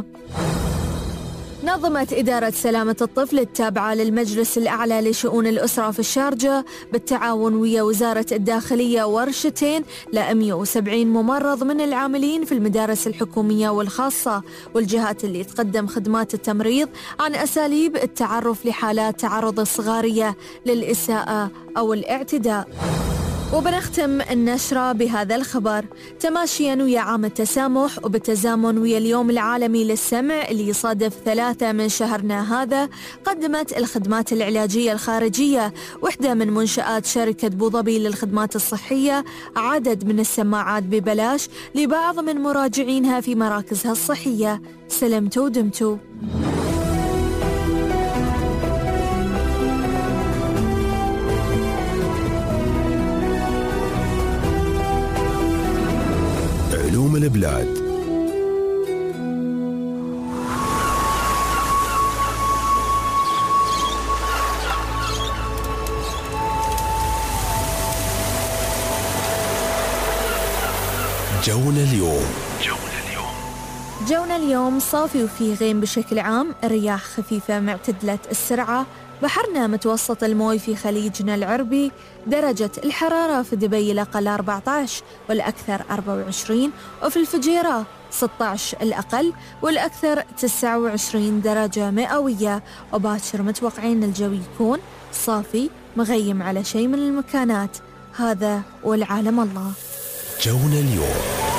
نظمت إدارة سلامة الطفل التابعة للمجلس الأعلى لشؤون الأسرة في الشارجة بالتعاون ويا وزارة الداخلية ورشتين ل مئة وسبعين ممرض من العاملين في المدارس الحكومية والخاصة والجهات اللي تقدم خدمات التمريض عن أساليب التعرف لحالات تعرض الصغارية للإساءة أو الاعتداء. وبنختم النشرة بهذا الخبر تماشيا ويا عام التسامح وبالتزامن ويا اليوم العالمي للسمع اللي يصادف ثلاثة من شهرنا هذا. قدمت الخدمات العلاجية الخارجية وحدة من منشآت شركة بوظبي للخدمات الصحية عدد من السماعات ببلاش لبعض من مراجعينها في مراكزها الصحية. سلمتوا ودمتوا. علوم البلاد. جونا اليوم. جونا اليوم صافي وفيه غيم بشكل عام، الرياح خفيفة معتدلة السرعة، بحرنا متوسط الموي في خليجنا العربي، درجة الحرارة في دبي الأقل أربعة عشر والأكثر أربعة وعشرين، وفي الفجيرة ستة عشر الأقل والأكثر تسعة وعشرين درجة مئوية. وباكر متوقعين الجو يكون صافي مغيم على شيء من المكانات. هذا والعالم الله. جونا اليوم.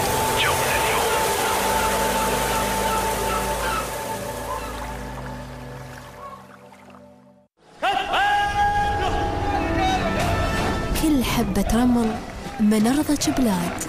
كل حبة رمل من أرض بلاد.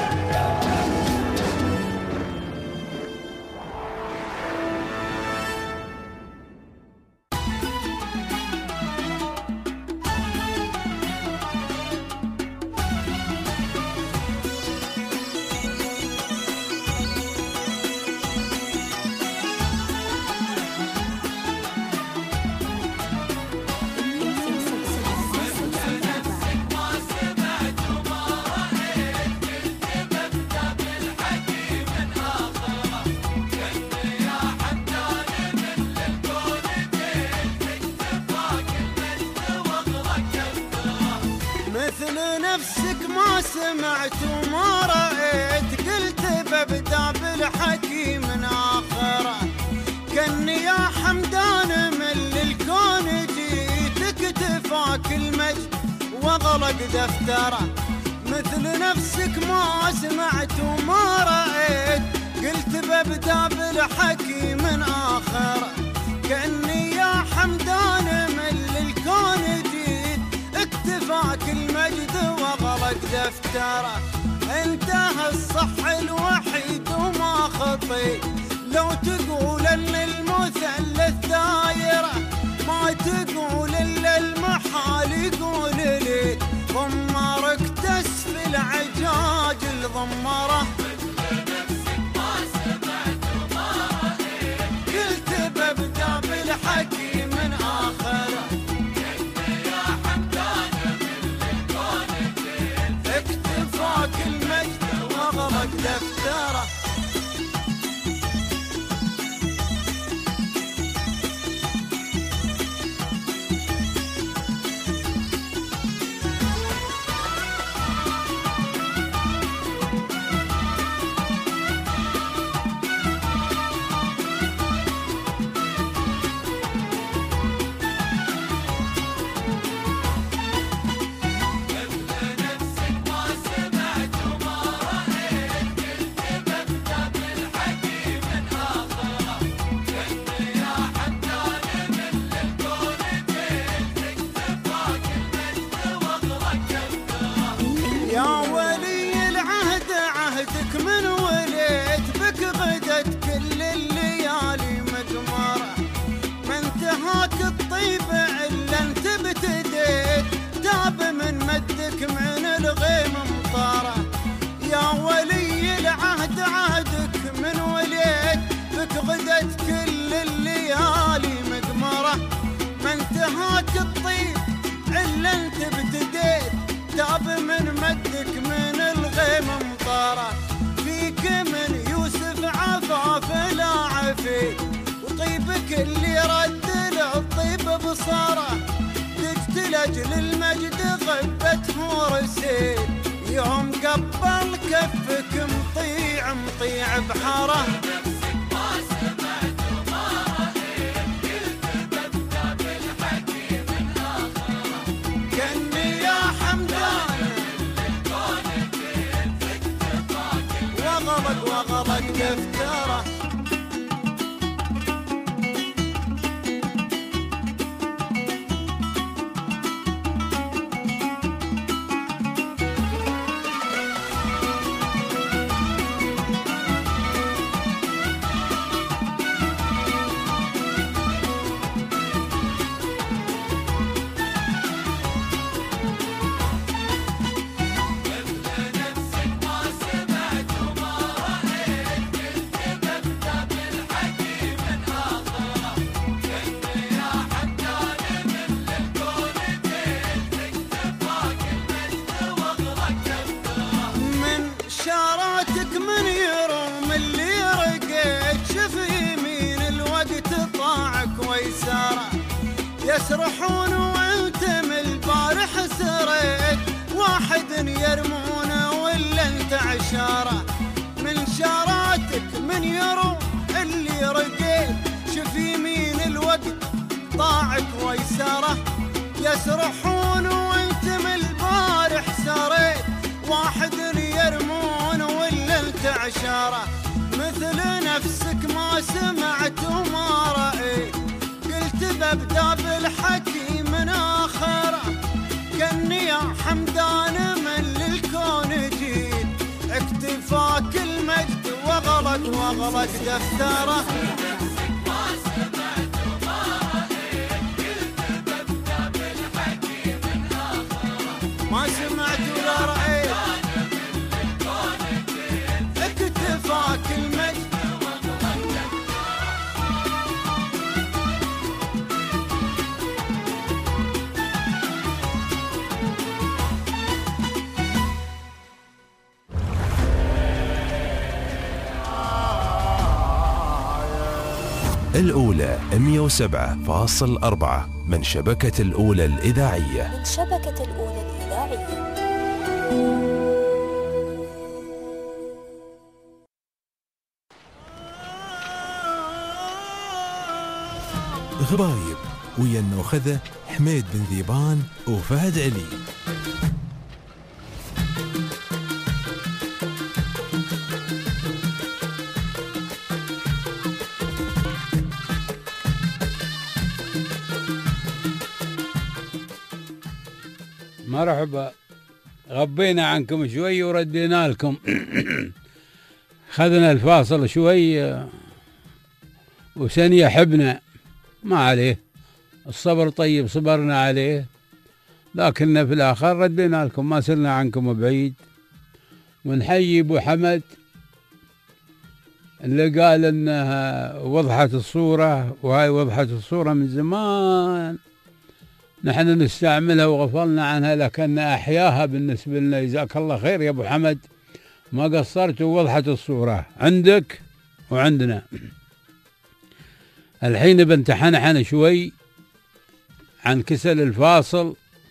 نفسك ما سمعت وما رأيت، قلت ببدأ بالحكي من آخره، كني يا حمدان من للكون جيت اكتفاك المجد واغلق دفتره. مثل نفسك ما سمعت وما رأيت، قلت ببدأ بالحكي من آخره، كني يا حمدان من للكون جيت اكتفاك المجد واغلق دفتره. انتهى الصح الوحيد وما خطي، لو تقول ان المثلث دايره، ما تقول الا المحال يقول لي ضمرك تسفي العجاج الضمره. قلت ببدأ بالحكي من آخره، اكتفاك المجد واغلق دفتره. لأجل المجد غبت فرسين يوم قبل كفك مطيع مطيع بحاره كأني يا حمدان وغلق وغلق دفتره يسرحون وانت من البارح سريت واحد يرمون ولا انت عشارة من شاراتك من يرو اللي رقيت شوف يمين الوقت طاعك ويسارة يسرحون وانت من البارح سريت واحد يرمون ولا انت عشارة مثل نفسك ما سمعت وما رأيت ببدأ بالحكي من آخره كأني يا حمدان من للكون جيت اكتفاك المجد وغلق وغلق دفتره ما سمعت ولا رأيت اكتفاك المجد الأولى مئة وسبعة فاصل أربعة من شبكة الأولى الإذاعية من شبكة الأولى الإذاعية. غرايب ويا النوخذة حميد بن ذيبان وفهد علي. مرحبا، غبينا عنكم شوي وردينا لكم. خذنا الفاصل شوي وسنية حبنا ما عليه، الصبر طيب صبرنا عليه، لكننا في الآخر ردينا لكم ما سرنا عنكم بعيد. ونحيي أبو حمد اللي قال انها وضحت الصورة، وهاي وضحت الصورة من زمان نحن نستعملها وغفلنا عنها، لكن أحياها بالنسبة لنا. جزاك الله خير يا أبو حمد، ما قصرت ووضحت الصورة عندك وعندنا. الحين بنتحنحن شوي عن كسل الفاصل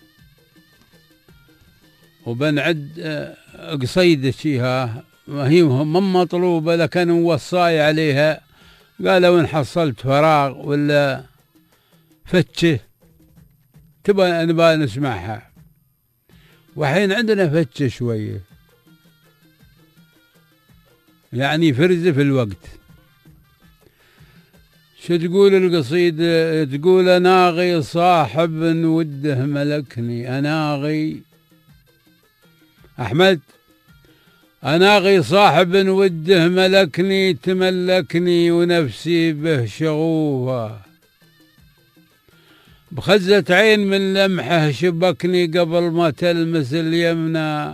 وبنعد قصيدة شيها هي من مطلوبة لكن وصاي عليها. قالوا إن حصلت فراغ ولا فتشة تبغى نبغى نسمعها، وحين عندنا فتشة شوية يعني فرزة في الوقت. شو تقول القصيدة؟ تقول أناغي صاحب وده ملكني. أناغي أحمد، أناغي صاحب وده ملكني، تملكني ونفسي به شغوفة، بخزة عين من لمحه شبكني قبل ما تلمس اليمنى،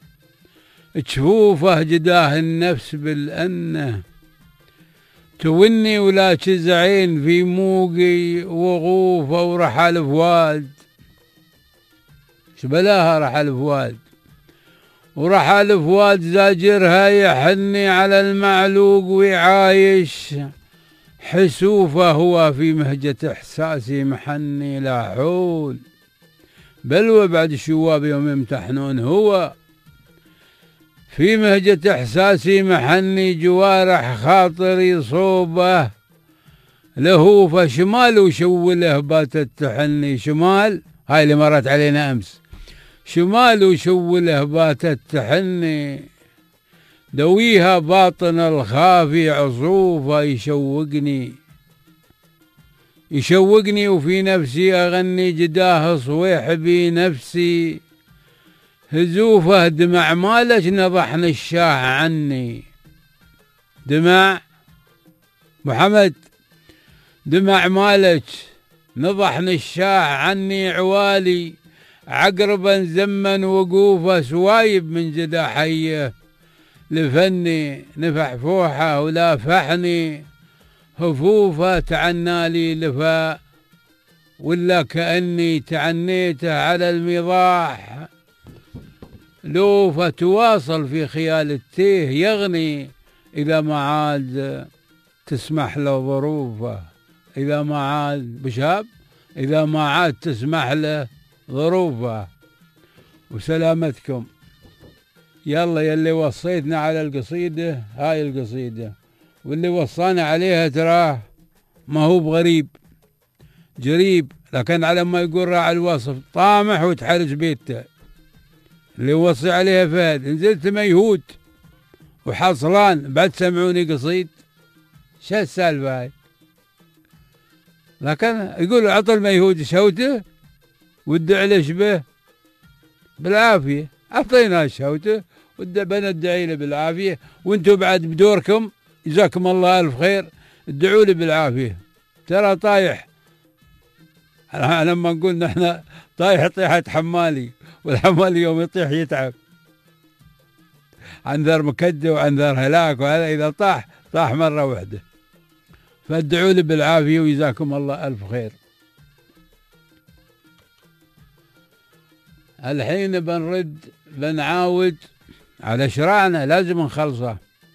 جفوفه جداه النفس بالأنه، توني ولا تزعين في موقي وغوفه، ورحل فؤاد شبلاها رحل فؤاد، ورحل فؤاد زاجرها يحني على المعلوق ويعايش حسوفه، هو في مهجة إحساسي محني لا حول بلوى بعد الشواب يوم يمتحنون. هو في مهجة إحساسي محني جوارح خاطري صوبه له فشمال وشوله باتت تحني. شمال هاي اللي مرت علينا أمس. شمال وشوله باتت تحني دويها باطن الخافي عصوفة يشوقني يشوقني وفي نفسي أغني جداه صويح بي نفسي هزوفه دمع مالك نضحن الشاه عني. دمع محمد دمع مالك نضحن الشاه عني عوالي عقربا زمن وقوفه سوايب من جدا حيه لفني نفح فوحه ولا فحني هفوفه تعنى لي لفاء ولا كأني تعنيته على المضاح لوفة تواصل في خيال التيه يغني إذا ما عاد تسمح له ظروفه. إذا ما عاد بشاب إذا ما عاد تسمح له ظروفه. وسلامتكم. يلا يلي وصيتنا على القصيدة هاي القصيدة واللي وصانا عليها تراه ما هو بغريب جريب لكن على ما يقول راعي الوصف طامح وتحرج بيته. اللي وصي عليها فهد نزلت ميهود وحصلان بعد سمعوني قصيد. شو السالفة هاي؟ لكن يقول عطل ميهود شوته ودع له شبه بالعافية. أعطينا شوته وبندعي له بالعافية وانتم بعد بدوركم جزاكم الله ألف خير ادعوا لي بالعافية. ترى طايح لما نقول نحن طايح طيحة حمالي والحمالي يوم يطيح يتعب. عنذر مكدة وعنذر هلاك وهذا إذا طاح طاح مرة واحدة. فادعوا لي بالعافية وجزاكم الله ألف خير. الحين بنرد بنعاود على شرعنا لازم نخلصه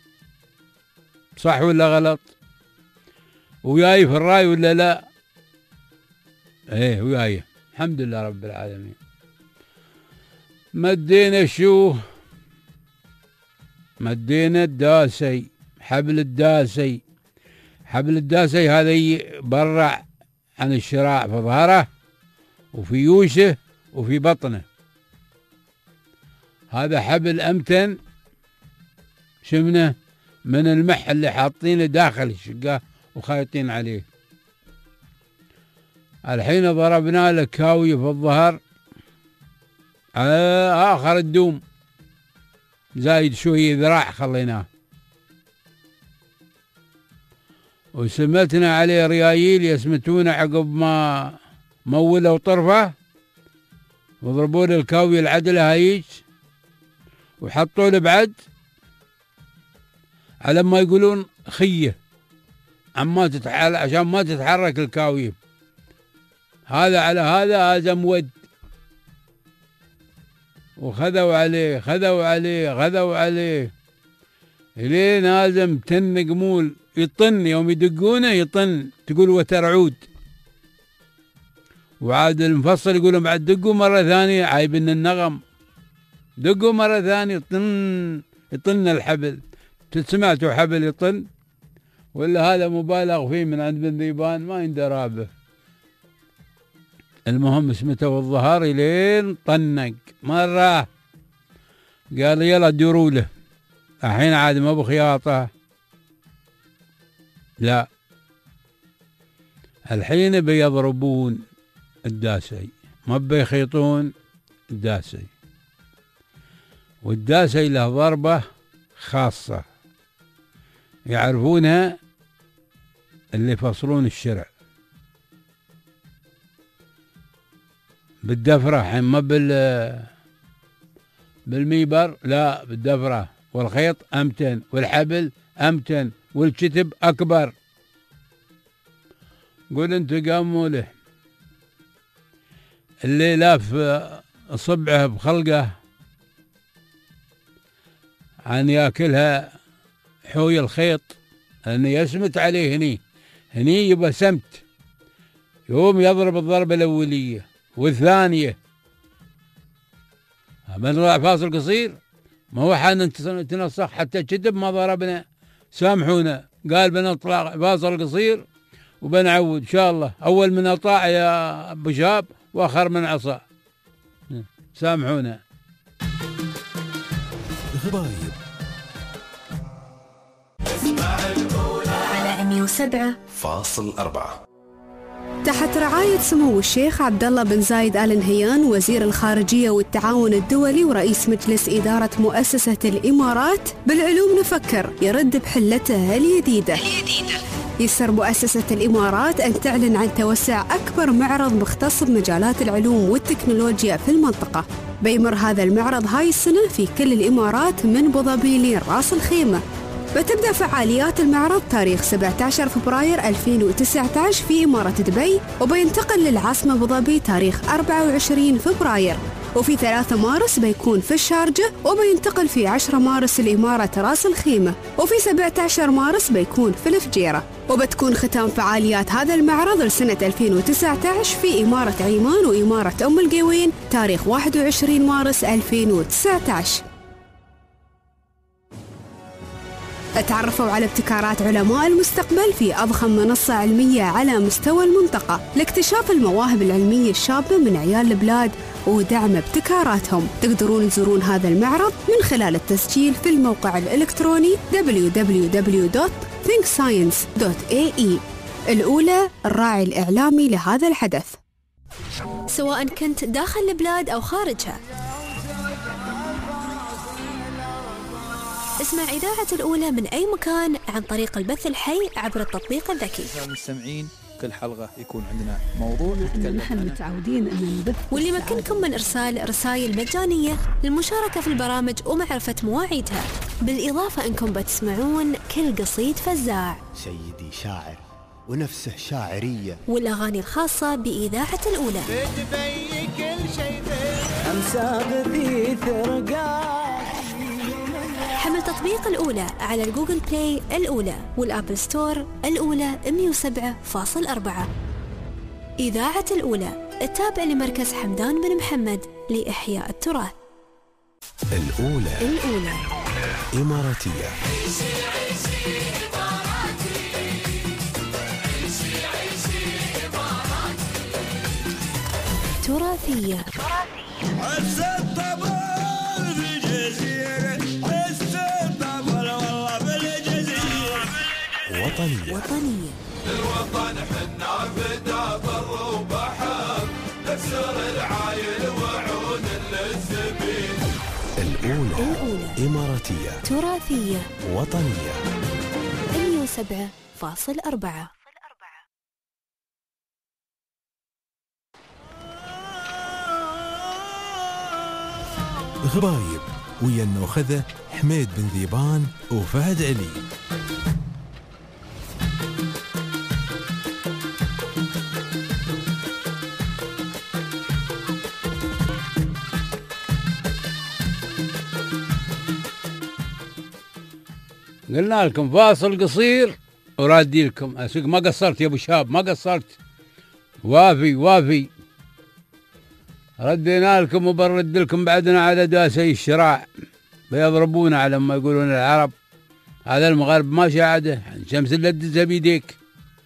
صح ولا غلط وياي في الراي ولا لا. ايه وياي الحمد لله رب العالمين. مدينا شو مدينا الداسي حبل الداسي. حبل الداسي هذا يبرع عن الشراع في ظهره وفي يوشه وفي بطنه. هذا حبل أمتن شمنه من المح اللي حاطينه داخل الشقة وخايطين عليه. الحين ضربنا له كاوية في الظهر على آخر الدوم زايد شوية ذراع خليناه وسمتنا عليه ريايل يسمتونه عقب ما مولوا طرفه وضربوا له الكاوية العدلة هايج وحطوا له بعد على ما يقولون خيه عما تتحرك عشان ما تتحرك الكاوية. هذا على هذا هذا مود وخذوا عليه خذوا عليه خذوا عليه لين لازم تن قمول يطن يوم يدقونه يطن تقول وترعود. وعاد المفصل يقولون بعد دقوا مرة ثانية عايبن النغم دقوا مرة ثانية يطن يطن الحبل. تسمعتوا حبل يطن ولا هذا مبالغ فيه من عند بن ذيبان ما يندرى به. المهم اسمته الظهر لين طنق مرة قال يلا دوروا له. الحين عاد ما بخياطة لا الحين بيضربون الداسي ما بيخيطون الداسي. والداسي له ضربة خاصة يعرفونها اللي يفصلون الشرع بالدفرة حين ما بال بالميبر لا بالدفرة والخيط أمتن والحبل أمتن والكتب أكبر. قول انت قاموا له اللي لاف صبعه بخلقه عن ياكلها حوي الخيط لأنه يسمت عليه هني هني يبقى سمت يوم يضرب الضربة الأولية والثانية بنطلع فاصل قصير. ما هو حان تنسخ حتى كتب ما ضربنا، سامحونا. قال بنطلع فاصل قصير وبنعود إن شاء الله. أول من أطاع يا أبو شاب وآخر من عصا، سامحونا. غبايب على مئة وسبعة فاصل أربعة. تحت رعاية سمو الشيخ عبد الله بن زايد آل نهيان وزير الخارجية والتعاون الدولي ورئيس مجلس إدارة مؤسسة الإمارات بالعلوم نفكر يرد بحلته الجديدة. يسر مؤسسة الإمارات أن تعلن عن توسع أكبر معرض مختص بمجالات العلوم والتكنولوجيا في المنطقة. بيمر هذا المعرض هاي السنة في كل الإمارات من أبوظبي لين راس الخيمة. بتبدأ فعاليات المعرض تاريخ سبعة عشر فبراير ألفين وتسعة عشر في إمارة دبي، وبينتقل للعاصمة أبوظبي تاريخ أربعة وعشرين فبراير، وفي ثلاثة مارس بيكون في الشارجة، وبينتقل في عشرة مارس لإمارة راس الخيمة، وفي سبعة عشر مارس بيكون في الفجيرة. وبتكون ختام فعاليات هذا المعرض لسنة ألفين وتسعة عشر في إمارة عمان وإمارة أم القوين تاريخ واحد وعشرين مارس ألفين وتسعة عشر. تعرفوا على ابتكارات علماء المستقبل في أضخم منصة علمية على مستوى المنطقة لاكتشاف المواهب العلمية الشابة من عيال البلاد ودعم ابتكاراتهم. تقدرون تزورون هذا المعرض من خلال التسجيل في الموقع الإلكتروني دبليو دبليو دبليو دوت ثينك ساينس دوت إيه إي. الأولى الراعي الإعلامي لهذا الحدث. سواء كنت داخل البلاد أو خارجها، اسمع إذاعة الأولى من أي مكان عن طريق البث الحي عبر التطبيق الذكي. المستمعين كل حلقة يكون عندنا موضوع نتكلم نحن متعودين أن نبث، واللي يمكنكم من إرسال رسائل مجانية للمشاركة في البرامج ومعرفة مواعيدها، بالإضافة أنكم بتسمعون كل قصيد فزاع، سيدي شاعر ونفسه شاعرية، والأغاني الخاصة بإذاعة الأولى. بدبي كل شيء أمساق في ثرقات. حمل تطبيق الأولى على الجوجل بلاي الأولى والآبل ستور الأولى مئة وسبعة فاصلة أربعة. إذاعة الأولى التابع لمركز حمدان بن محمد لإحياء التراث. الأولى الأولى إماراتية. تراثية. وطنية. وطنية. الوطن حنا فدا بر وبحر، نكسر العايل وعون للزبين. الأولى. الأولى إماراتية. تراثية. وطنية. مئة وسبعة فاصلة أربعة. غبايب ويا النوخذة حميد بن ذيبان وفهد علي. قلنا لكم فاصل قصير ورادي لكم. أسوق ما قصرت يا ابو شاب، ما قصرت، وافي وافي. ردينا لكم وبرد لكم بعدنا على داسي الشراع، بيضربونا على ما يقولون العرب. هذا المغرب ما شاعده، شمس اللدزة بيديك.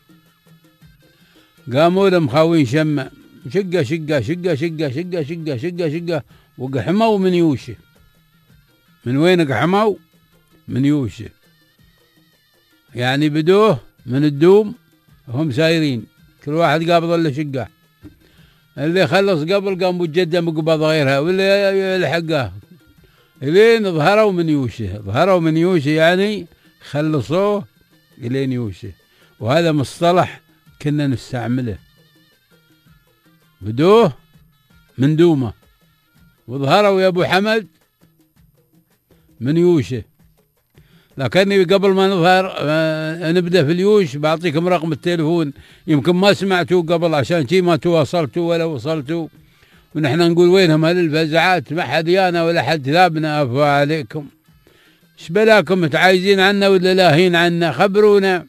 قاموا لهم خاوين شمة، شقة شقة شقة شقة شقة شقة شقة شقة وقحموا من يوشه. من وين قحموا؟ من يوشه. يعني بدوه من الدوم وهم سايرين، كل واحد قابض له شقة. اللي خلص قبل قام بجدة مقبض غيرها، واللي يلحقه إلين ظهروا من يوشه. ظهروا من يوشه يعني خلصوه إلين يوشه، وهذا مصطلح كنا نستعمله. بدوه من دومه وظهروا يا أبو حمد من يوشه. لكني قبل ما نظهر آه نبدأ في اليوش بعطيكم رقم التليفون، يمكن ما سمعتوا قبل عشان شي ما تواصلتوا ولا وصلتوا، ونحن نقول وينهم هالفزعات؟ ما حد يانا ولا حد ثابنا. أفوا عليكم، ايش بلاكم متعايزين عنا ولا لاهين عنا؟ خبرونا.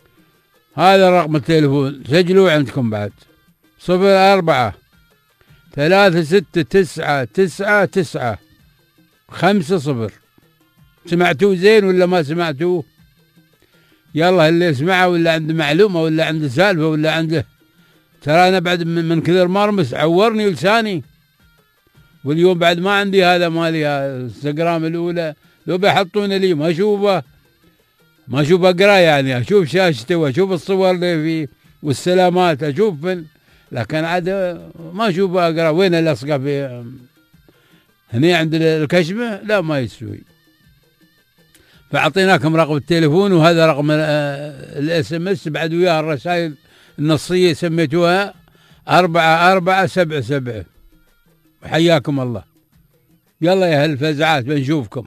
هذا رقم التليفون، سجلوا عندكم بعد: صفر أربعة ثلاثة ستة تسعة تسعة تسعة خمسة صفر. سمعتوه زين ولا ما سمعتوه؟ يلا اللي يسمعه ولا عنده معلومة ولا عنده سالفة ولا عنده، ترى أنا بعد من كثر مرمس عورني لساني، واليوم بعد ما عندي هذا مالي انستغرام الأولى، لو بيحطون لي ما أشوفه ما أشوف أقرأ، يعني أشوف شاشته وأشوف الصور اللي فيه والسلامات أشوف من، لكن عاد ما أشوف أقرأ. وين الأصقى في هني عند الكشمة؟ لا ما يسوي. فأعطيناكم رقم التليفون، وهذا رقم الاس ام اس بعد وياها الرسائل النصية سميتوها أربعة أربعة سبعة سبعة. حياكم الله. يلا يا هالفزعات بنشوفكم.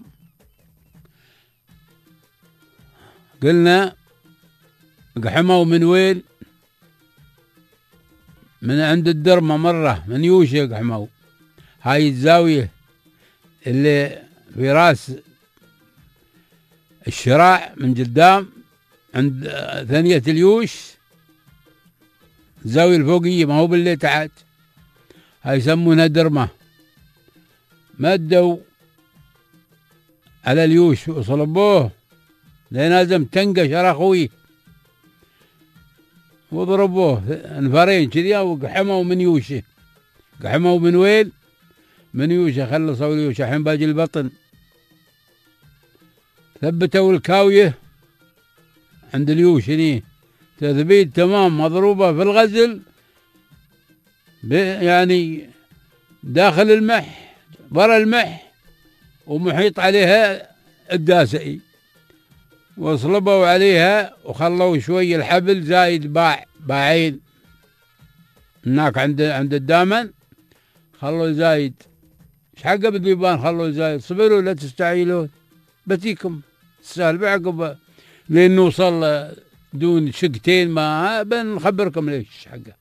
قلنا قحموا من وين؟ من عند الدرمة مرة، من يوشي قحموا. هاي الزاوية اللي في راس الشراع من قدام عند ثانية اليوش، الزاوية الفوقية، ما هو باللي تحت، هاي يسمونها درمة. مدوا على اليوش وصلبوه لازم تنقش يا اخوي، وضربوه نفرين كذي وقحموا من يوشه. قحموا من وين؟ من يوشه. خلصوا اليوش، الحين باقي البطن. ثبتوا الكاوية عند اليوش هني تثبيت تمام، مضروبة في الغزل يعني داخل المح برا المح، ومحيط عليها الداسئي، وصلبوا عليها وخلوا شوي الحبل زايد باع باعين هناك عند عند الدامن، خلوا زايد. ايش حقه بالديبان خلوا زايد؟ صبروا لا تستعيلون، بتيكم السالفة بعقب لين نوصل دون شقتين ما بنخبركم ليش حقه.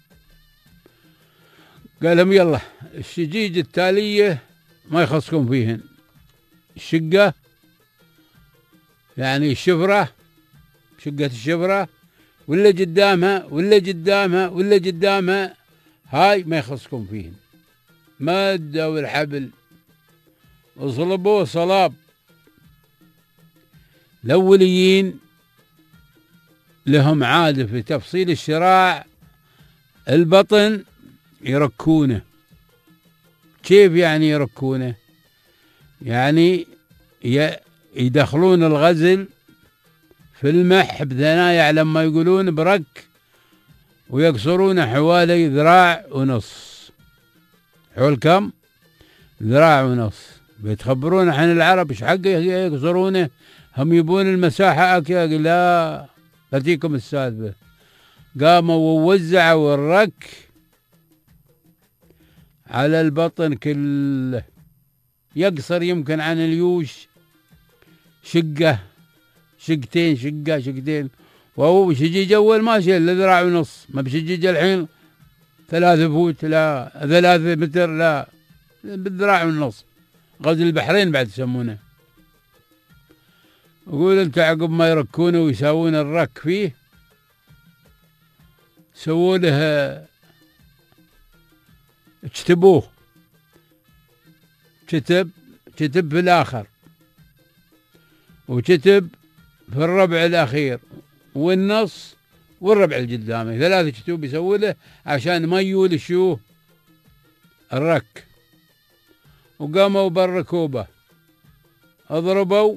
قال لهم يلا الشجيج التالية ما يخصكم فيهن، الشقة يعني الشفرة، شقة الشفرة ولا قدامها ولا قدامها ولا قدامها، هاي ما يخصكم فيهن. مادوا الحبل وصلبوه صلاب. الأوليين لهم عادة في تفصيل الشراع البطن يركونه. كيف يعني يركونه؟ يعني يدخلون الغزل في المح بثنايا لما يقولون برك، ويقصرونه حوالي ذراع ونص. حول كم؟ ذراع ونص. بيتخبرون عن العرب ايش حقه يقصرونه، هم يبون المساحة أكيد. لا أتيكم السالفة. قاموا ووزعوا الرك على البطن كله، يقصر يمكن عن اليوش شقة شقتين شقة شقتين، وهو شجيج أول ماشي إلا ذراع ونص، ما بشجيج الحين ثلاثة فوت لا ثلاثة متر، لا بالذراع ونص. غزل البحرين بعد يسمونه. يقول انت عقب ما يركونه ويساوون الرك فيه، سووا له اكتبوه، كتب كتب في الآخر، وكتب في الربع الأخير والنص والربع القدامي، ثلاثة كتب يسووا له عشان ما يول شو الرك. وقاموا بالركوبة، اضربوا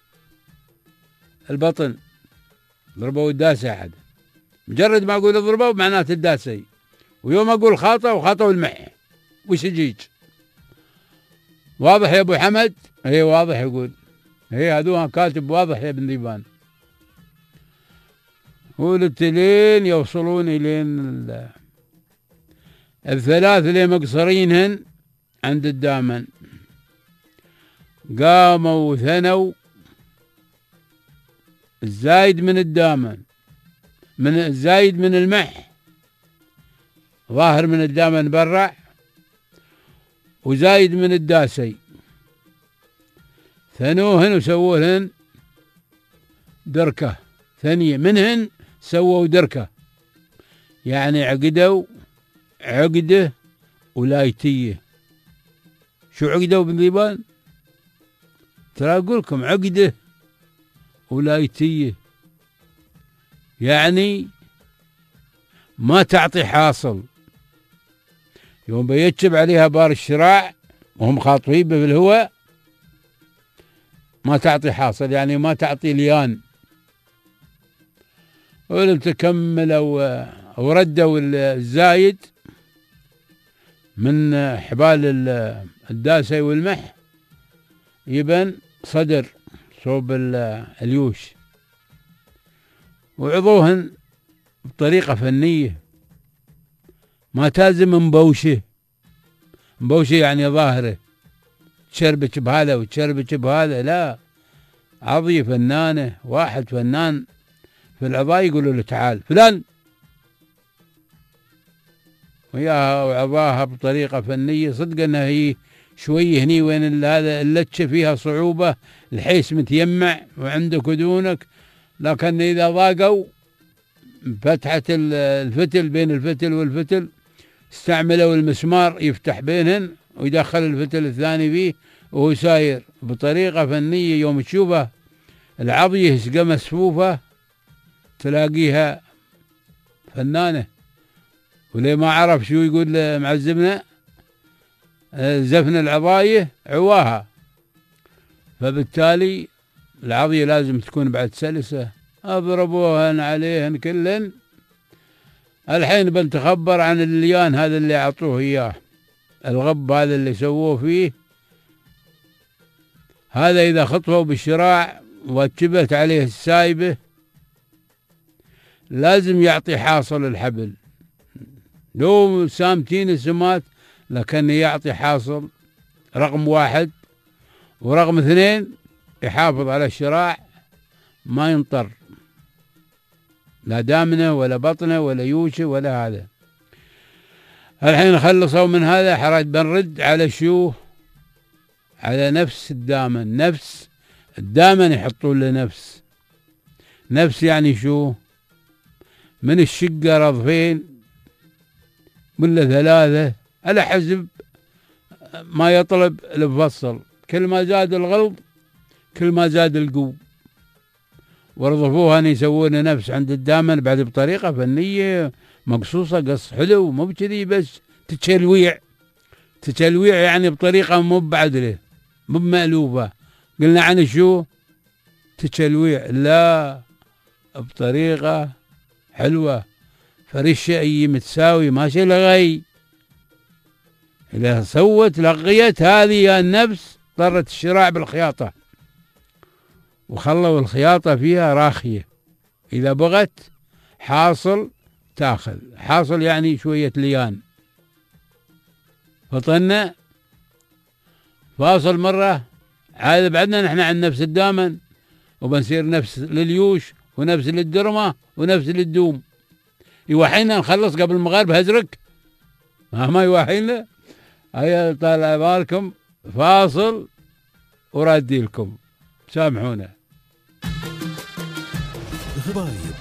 البطن، ضربوا الداسة أحد. مجرد ما أقول اضربوا معناته الداسة، ويوم أقول خاطة وخاطوا المح وشجيج. واضح يا أبو حمد؟ هي واضح. يقول هي هذوها كاتب واضح يا ابن ديبان. قلت لين يوصلون إلين الثلاث اللي مقصرينهن عند الدامن. قاموا ثنوا الزايد من الدامن، من الزايد من المح، ظاهر من الدامن برع، وزايد من الداسي، ثنوهن وسووهن دركة ثانية منهن، سووا دركة يعني عقدوا عقده ولايتية. شو عقدة وابن ذيبان؟ ترى أقول لكم عقدة ولايتية، يعني ما تعطي حاصل. يوم بيتشب عليها بار الشراع وهم خاطبين بالهواء ما تعطي حاصل، يعني ما تعطي ليان. ولم تكمل أو, أو ردوا الزايد من حبال الداسة والمح يبن صدر صوب اليوش، وعضوهن بطريقة فنية ما تازم مبوشة. مبوشة يعني ظاهرة تشربك بهذا وتشربك بهذا، لا، عضية فنانة. واحد فنان في العضاء يقولوا له تعال فلان، وياها وعضاها بطريقة فنية. صدق انها هي شوي هني وين هذا اللتشة فيها صعوبة، الحيس متيمع وعندك ودونك، لكن اذا ضاقوا فتحة الفتل بين الفتل والفتل استعملوا المسمار يفتح بينهن ويدخل الفتل الثاني فيه وهو ساير بطريقة فنية. يوم تشوفه العضية سقى مسفوفة تلاقيها فنانة. ولي ما عرف شو يقول معزبنا زفن العضاية عواها، فبالتالي العضية لازم تكون بعد سلسة. اضربوهن عليهن كلن. الحين بنتخبر عن الليان هذا اللي اعطوه اياه، الغب هذا اللي سووه فيه. هذا اذا خطفوا بالشراع واتشبت عليه السايبة لازم يعطي حاصل الحبل، لو سامتين السمات لكن يعطي حاصل رقم واحد. ورقم اثنين يحافظ على الشراع ما ينطر لا دامنه ولا بطنه ولا يوشه ولا هذا. الحين خلصوا من هذا، حرج بنرد على شو؟ على نفس الدامن. نفس الدامن يحطون له نفس. نفس يعني شو؟ من الشقة رضفين ولا ثلاثة على حسب ما يطلب المفصل. كل ما زاد الغلظ كل ما زاد القو. ورضفوها ان يسوون نفس عند الدامن بعد بطريقة فنية مقصوصة، قص حلو، مو بكذي بس تتشلويع. تتشلويع يعني بطريقة مو بعدله مو بمألوفة. قلنا عن شو؟ تتشلويع، لا، بطريقة حلوة فرشة اي متساوي ماشي لغي. اذا سوت لغيت هذه النفس طرت الشراع بالخياطة وخلوا الخياطة فيها راخية. إذا بغت حاصل تاخذ حاصل يعني شوية ليان. فطنا فاصل مرة عاد بعدنا نحن عن نفس الدامن، وبنصير نفس لليوش ونفس للدرمة ونفس للدوم. يوحينا نخلص قبل المغرب هزرك ما ما يوحينا. هيا طالع بالكم فاصل ورادي لكم، سامحونا. غبايب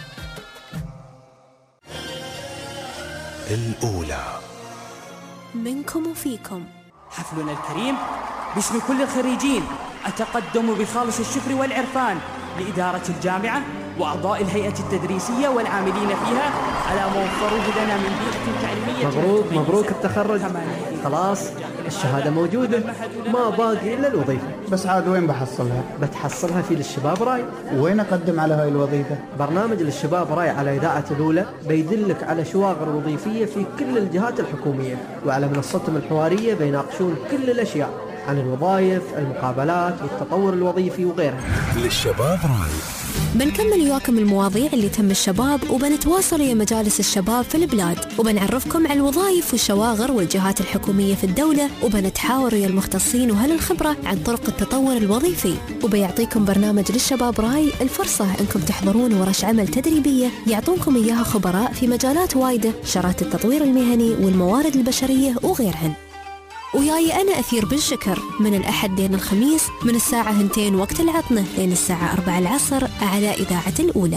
الأولى منكم وفيكم. حفلنا الكريم باسم كل الخريجين أتقدم بخالص الشكر والعرفان لإدارة الجامعة وأعضاء الهيئة التدريسية والعاملين فيها على ما وفروه لنا من بيئة تعليمية. مبروك مبروك التخرج، خلاص الشهادة موجودة، ما باقي إلا الوظيفة. بس عاد وين بحصلها؟ بتحصلها في للشباب راي. وين أقدم على هاي الوظيفة؟ برنامج للشباب راي على إذاعة الأولى بيدلك على شواغر وظيفية في كل الجهات الحكومية، وعلى منصتهم الحوارية بيناقشون كل الأشياء عن الوظائف، المقابلات والتطور الوظيفي وغيرها. للشباب راي بنكمل وياكم المواضيع اللي تهم الشباب، وبنتواصل ويا مجالس الشباب في البلاد، وبنعرفكم على الوظائف والشواغر والجهات الحكومية في الدولة، وبنتحاور ويا المختصين وأهل الخبرة عن طرق التطور الوظيفي. وبيعطيكم برنامج للشباب راي الفرصة انكم تحضرون ورش عمل تدريبية يعطونكم اياها خبراء في مجالات وايدة، شرات التطوير المهني والموارد البشرية وغيرهن. وياي أنا أثير بن شكر من الأحد لين الخميس من الساعة هنتين وقت العطنة لين الساعة أربعة العصر على إذاعة الأولى.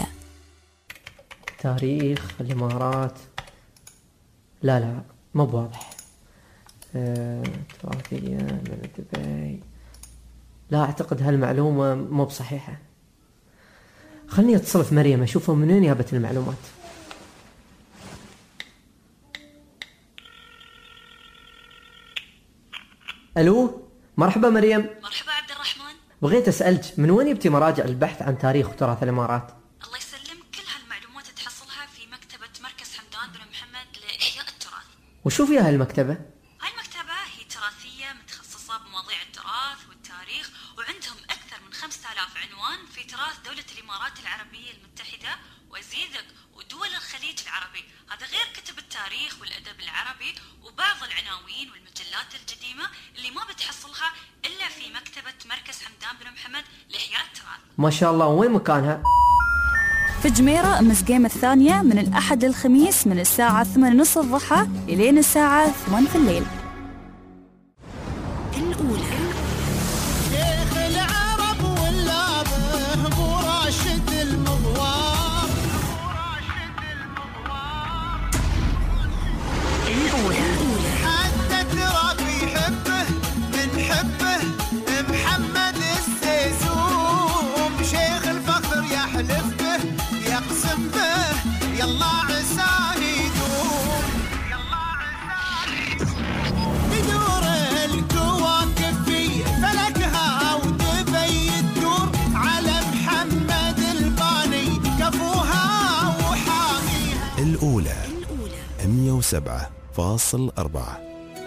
تاريخ الإمارات، لا لا ما بواضح. أه... تراثية من دبي. لا أعتقد هالمعلومة مو بصحيحة. خلني أتصل في مريم أشوفها من وين جابت المعلومات. ألو، مرحبا مريم. مرحبا عبد الرحمن. بغيت أسألك من وين يبتي مراجع البحث عن تاريخ وتراث الإمارات؟ الله يسلمك، كل هالمعلومات تحصلها في مكتبة مركز حمدان بن محمد لإحياء التراث. وشو فيها هالمكتبة؟ هاي المكتبة هي تراثية متخصصة بمواضيع التراث والتاريخ، وعندهم أكثر من خمسة آلاف عنوان في تراث دولة الإمارات العربية المتحدة وزيدك ودول الخليج العربي. هذا غير كتب التاريخ والأدب العربي وبعض العناوين والمجلات القديمة اللي ما بتحصلها إلا في مكتبة مركز حمدان بن محمد لإحياء التراث. ما شاء الله. وين مكانها؟ في جميرة أمس جيم الثانية من الأحد للخميس من الساعة ثمانية ونص الضحى إلين الساعة ثمانية في الليل. الأولى شيخ العرب واللابه ابو راشد المغوار. الأولى حتى ترى بيحبه من حبه محمد السيسوم. شيخ الفخر يحلف به يقسم به يلا عساه يدوم. تدور الكواكب في فلكها ودبي تدور على محمد الباني كفوها وحاميها. الأولى مية وسبعة فاصل أربعة.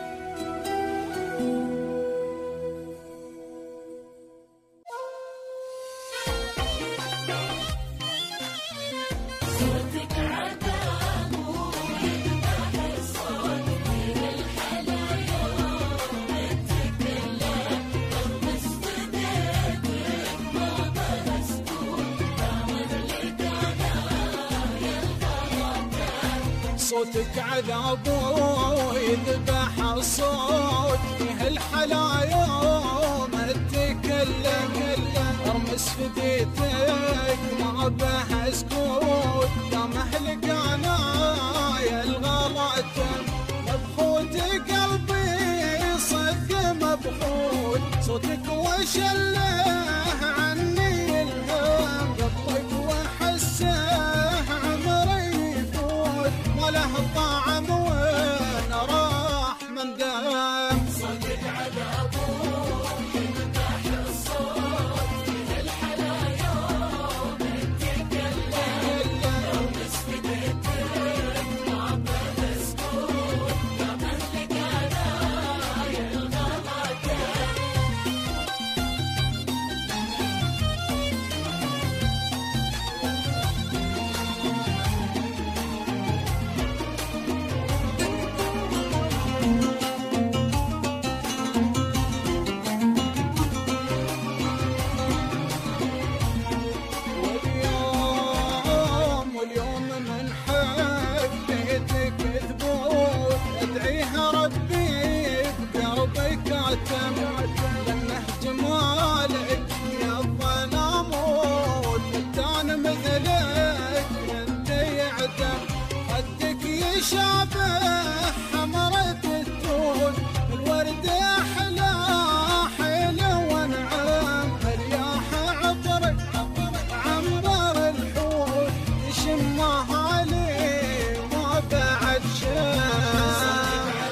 صوتك عذاب ويذبح الصوت هالحلا يوم اتكلم ارمس فديتك ما بها سكوت يا مهلك انا يا الغلط مبخوت قلبي صدق مبخوت صوتك وشله عني الهم قبلك واحسه له طعم وين راح من دام. صدق على ابوك يمدح الصوت الحلا يوم تتكلم ارمس فديتك ما بها سكوت يا مهلك انا يا الغلط. لأنه جمالك يا الظلاموت متانا مثلك انت يعدم خدك يشابه حمرة التون الورد احلى حلو ونعم الرياح عطرك عمر الحوت يشمها لي ما بعد شام.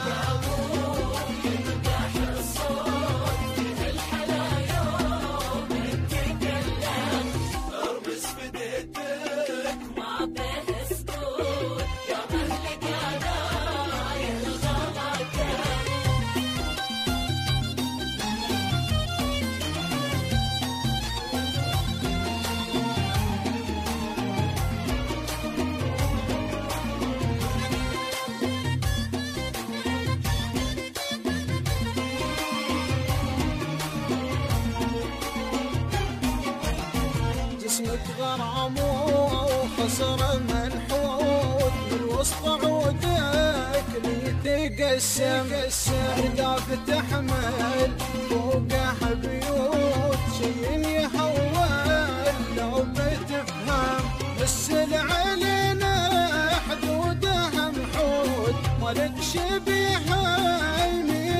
جسمك غرام وخصر منحوت من وسط عودك ليتقسم رداف تحمل فوقه بيوت شي يهول لو بتفهم السلع لنا حدودها محوت مالك شبيهه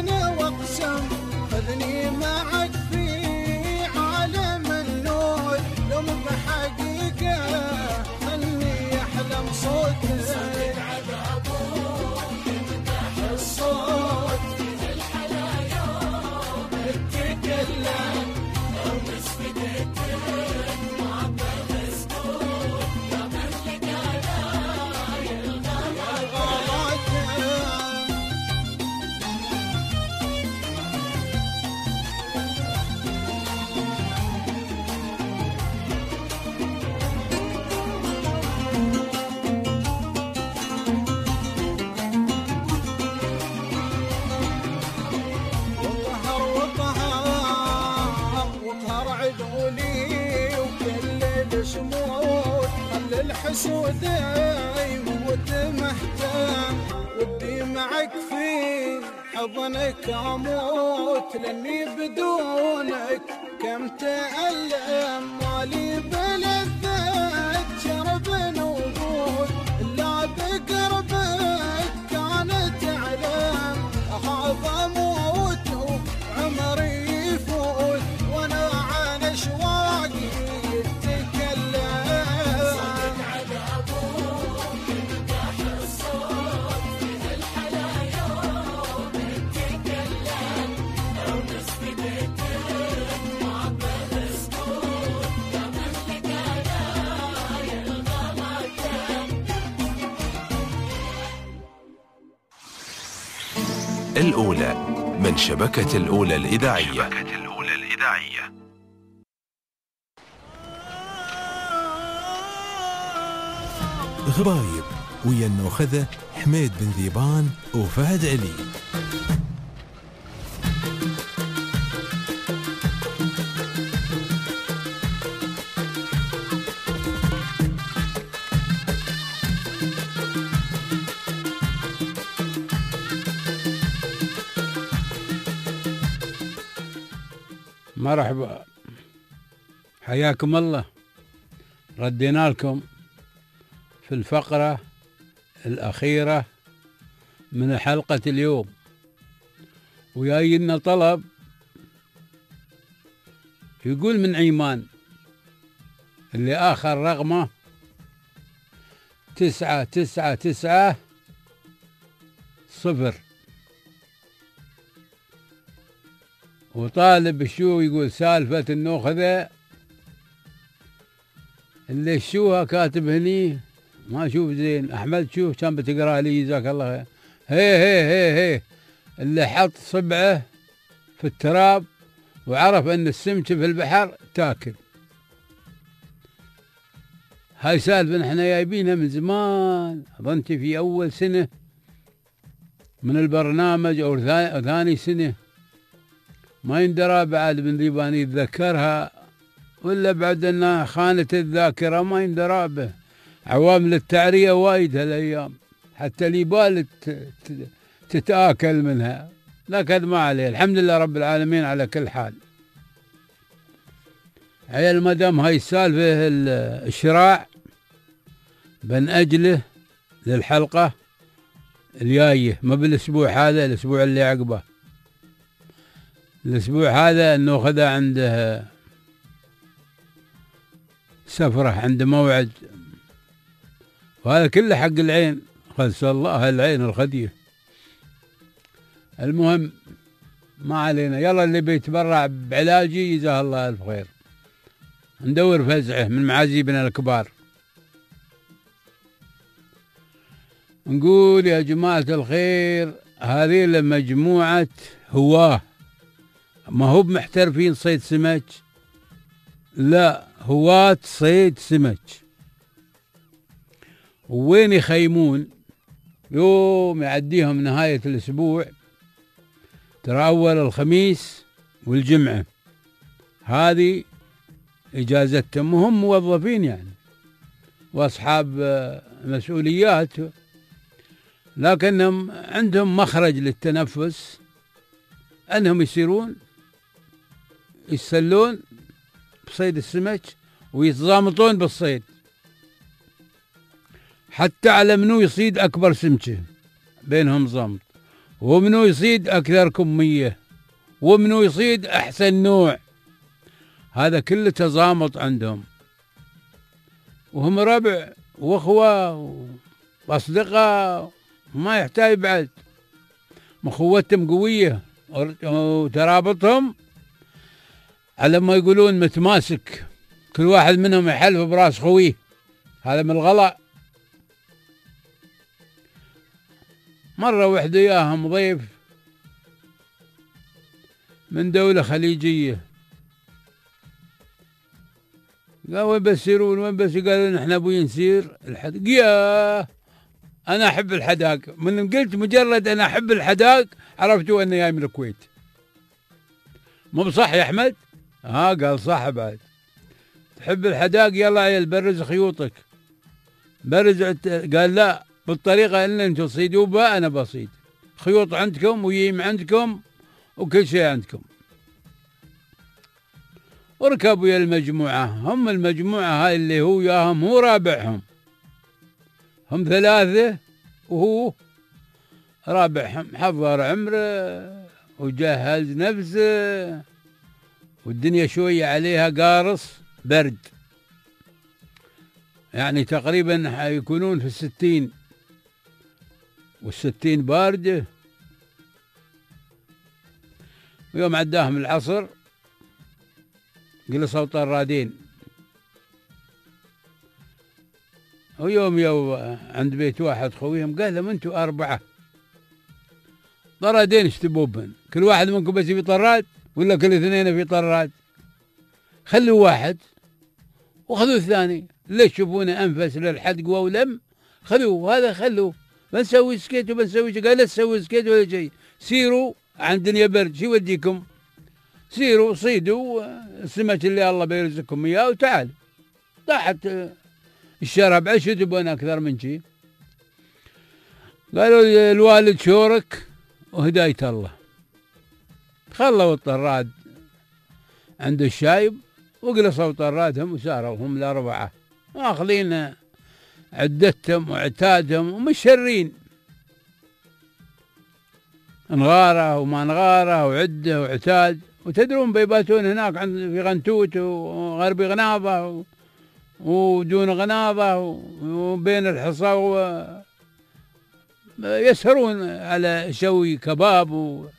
حسودي ود مهتم ودي معك في حضنك اموت لاني بدونك كم تألم مالي بلذة شرب وجود لا بقربك كانت علم اخاف اموت وعمري يفوت وانا عن اشواقي يتكلم صدق على ابوك انقح الصوت في الحلايا يتكلم لو نسكت ما بنسكت كمان لقايا الغلط الأولى من شبكة الأولى الإذاعية. شبكة الأولى الإذاعية. غرايب ويا النوخذة حميد بن ذيبان وفهد علي. مرحبا، حياكم الله. ردينا لكم في الفقرة الأخيرة من حلقة اليوم، وياينا طلب يقول من عيمان اللي آخر رقمه تسعة تسعة تسعة صفر، وطالب شو يقول سالفة النوخذة اللي شوها كاتب هني ما اشوف زين. احمد شوف كان بتقرا لي جزاك الله خير. هي هي هي هي اللي حط صبعه في التراب وعرف ان السمكة في البحر تاكل. هاي سالفة نحن جايبينها من زمان، ظنتي في اول سنة من البرنامج او ثاني سنة، ما يندرى بعد بن ذيبان يتذكرها ولا بعد انها خانت الذاكرة ما يندرى به. عوامل التعرية وايد هالايام، حتى اليبال تتآكل منها، لكن ما عليه، الحمد لله رب العالمين على كل حال. عيال مدام هاي السالفة الشراع بنأجله للحلقة الجاية، ما بالاسبوع هذا، الاسبوع اللي عقبه. الاسبوع هذا انه خذا عنده سفرة، عنده موعد، وهذا كله حق العين، خلص الله العين الخدية. المهم ما علينا، يلا اللي بيتبرع بعلاجي جزاه الله الف خير. ندور فزعه من معازيبنا الكبار. نقول يا جماعة الخير، هذه مجموعة هواه، ما هو بمحترفين صيد سمك، لا، هواة صيد سمك. وين يخيمون؟ يوم يعديهم نهاية الأسبوع، ترى أول الخميس والجمعة هذه إجازتهم، وهم موظفين يعني وأصحاب مسؤوليات، لكنهم عندهم مخرج للتنفس، أنهم يصيرون يسلون بصيد السمك ويتضامطون بالصيد، حتى على منو يصيد أكبر سمكة بينهم ضامط، ومنو يصيد أكثر كمية، ومنو يصيد أحسن نوع. هذا كله تضامط عندهم، وهم ربع وأخوة وأصدقاء، ما يحتاج بعد، مخوتهم قوية وترابطهم على ما يقولون متماسك، كل واحد منهم يحلف براس خويه. هذا من الغلاء. مرة وحدة ياهم ضيف من دولة خليجية، قال وين بسيرون وين بس؟ قالوا نحن ابوي نسير الحداق. يا انا احب الحداق، من قلت مجرد انا احب الحداق عرفتوا اني جاي من الكويت. مو بصح يا احمد؟ ها قال صح بعد. تحب الحداق؟ يلا عيل برز خيوطك. برجع قال لا بالطريقة اللي انتم تصيدوا بها انا بصيد، خيوط عندكم ويم عندكم وكل شيء عندكم. وركبوا يا المجموعة، هم المجموعة هاي اللي هو ياهم هو رابعهم، هم ثلاثة وهو رابعهم، حضر عمره وجهز نفسه والدنيا شوية عليها قارص برد، يعني تقريبا حيكونون في الستين والستين باردة. ويوم عداهم العصر قلصوا طرادين، ويوم يو عند بيت واحد خويهم قال لهم انتوا أربعة طرادين ايش تبوبن؟ كل واحد منكم بس في طراد ولا كل اثنين في طراد؟ خلوا واحد وخذوا الثاني، ليش تشوفونه انفس للحدق ولم؟ خذوه هذا خلوه، بنسوي سكيت وبنسوي شيء. قال لا تسوي سكيت ولا شيء، سيروا عند دنيا برد شو يوديكم؟ سيروا صيدوا السمك اللي الله بيرزقكم اياه وتعال. طاحت الشرب عشو تبون اكثر من شيء؟ قالوا الوالد شورك وهداية الله. خلوا الطراد عند الشايب وقلصوا طرادهم وساروا هم الأربعة واخذين عدتهم وعتادهم ومشرين، نغارة وما نغارة وعدة وعتاد. وتدرون بيباتون هناك عند في غنتوت وغربي غنابة ودون غنابة وبين الحصى يسهرون على شوي كباب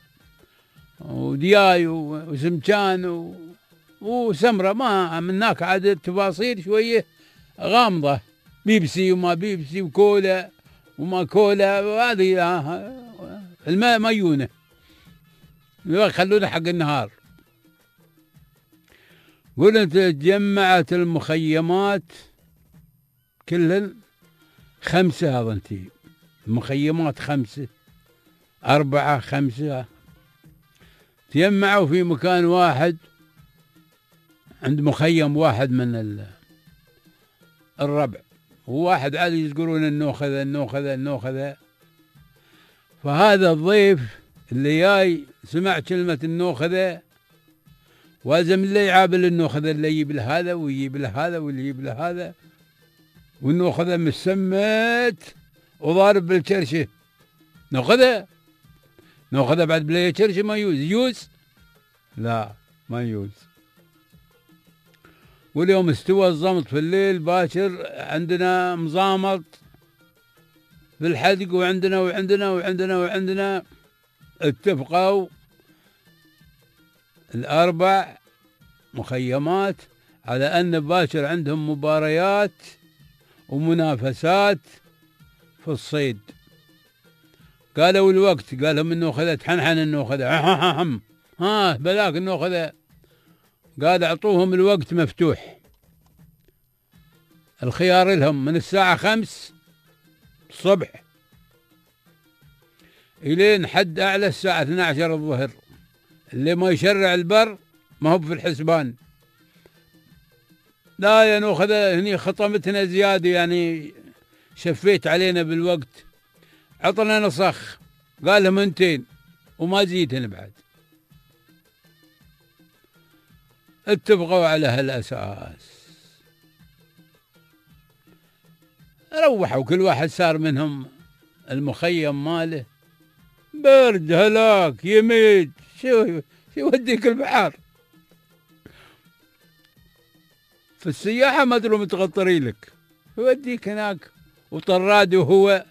ودياي وسمكان وسمرة. ما من هناك عاد التفاصيل شوية غامضة، بيبسي وما بيبسي وكولا وما كولا، وهذه الماء ميونة يخلونه حق النهار. قلت تجمعت المخيمات كلهن خمسة، أظنتي المخيمات خمسة أربعة خمسة تجمعوا في مكان واحد عند مخيم واحد من الربع، وواحد عاد يذكرون النوخذة النوخذة النوخذة. فهذا الضيف اللي جاي سمع كلمة النوخذة وازم اللي يعابل النوخذة، اللي يجيب له هذا ويجيب له هذا واللي يجيب له هذا، والنوخذة مسمت وضارب بالكرشة. نوخذة نوخذة بعد بلا كرشة ما يوز يوز لا ما يوز. واليوم استوى الزمط في الليل باكر، عندنا مزامط في الحدق وعندنا وعندنا وعندنا وعندنا. اتفقوا الأربع مخيمات على أن باكر عندهم مباريات ومنافسات في الصيد. قالوا الوقت، قال لهم النوخذة تحنحن النوخذة ها بلاك النوخذة. قال اعطوهم الوقت مفتوح، الخيار لهم من الساعة خمس الصبح إلين حد أعلى الساعة اثنتي عشرة الظهر. اللي ما يشرع البر ما هو في الحسبان. لا يا نوخذة هني خطمتنا زيادة، يعني شفيت علينا بالوقت، عطنا نصخ. قال لهم انتين وما زيدهن بعد. اتفقوا على هالأساس، روحوا كل واحد صار منهم المخيم ماله. برد هلاك يميت، شو شو يوديك البحر؟ في السياحة ما ادري متغطري لك، يوديك هناك وطراد وهو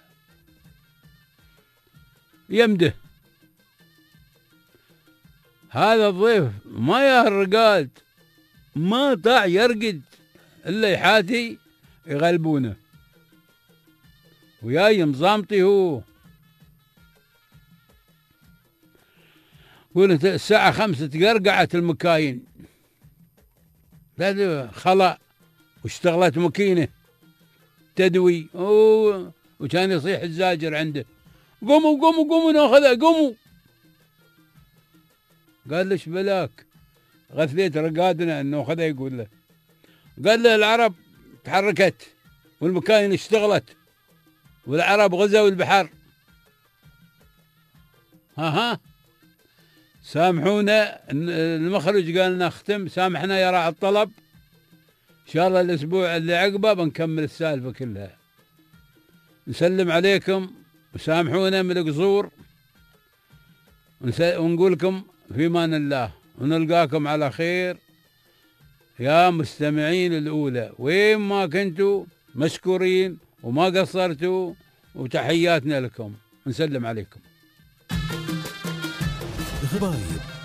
يمده. هذا الضيف ما يهرقات، ما طاع يرقد الا يحاتي يغلبونه، وياي مزامطي هو. قلت الساعة خمسة تقرقعت المكاين، هذا خلا واشتغلت مكينة تدوي أوه. وكان يصيح الزاجر عنده قوموا قوموا قوموا ناخذها قوموا. قال ليش بلاك؟ غثيت رقادنا انه خذها. يقول له، قال له العرب تحركت والمكاين اشتغلت والعرب غزوا البحر. ها ها سامحونا، المخرج قال نختم، سامحنا يا راعي الطلب، إن شاء الله الأسبوع اللي عقبه بنكمل السالفة كلها. نسلم عليكم وسامحونا من القصور، ونقول لكم في امان الله، ونلقاكم على خير يا مستمعين الأولى وين ما كنتوا، مشكورين وما قصرتوا، وتحياتنا لكم، نسلم عليكم. غبايب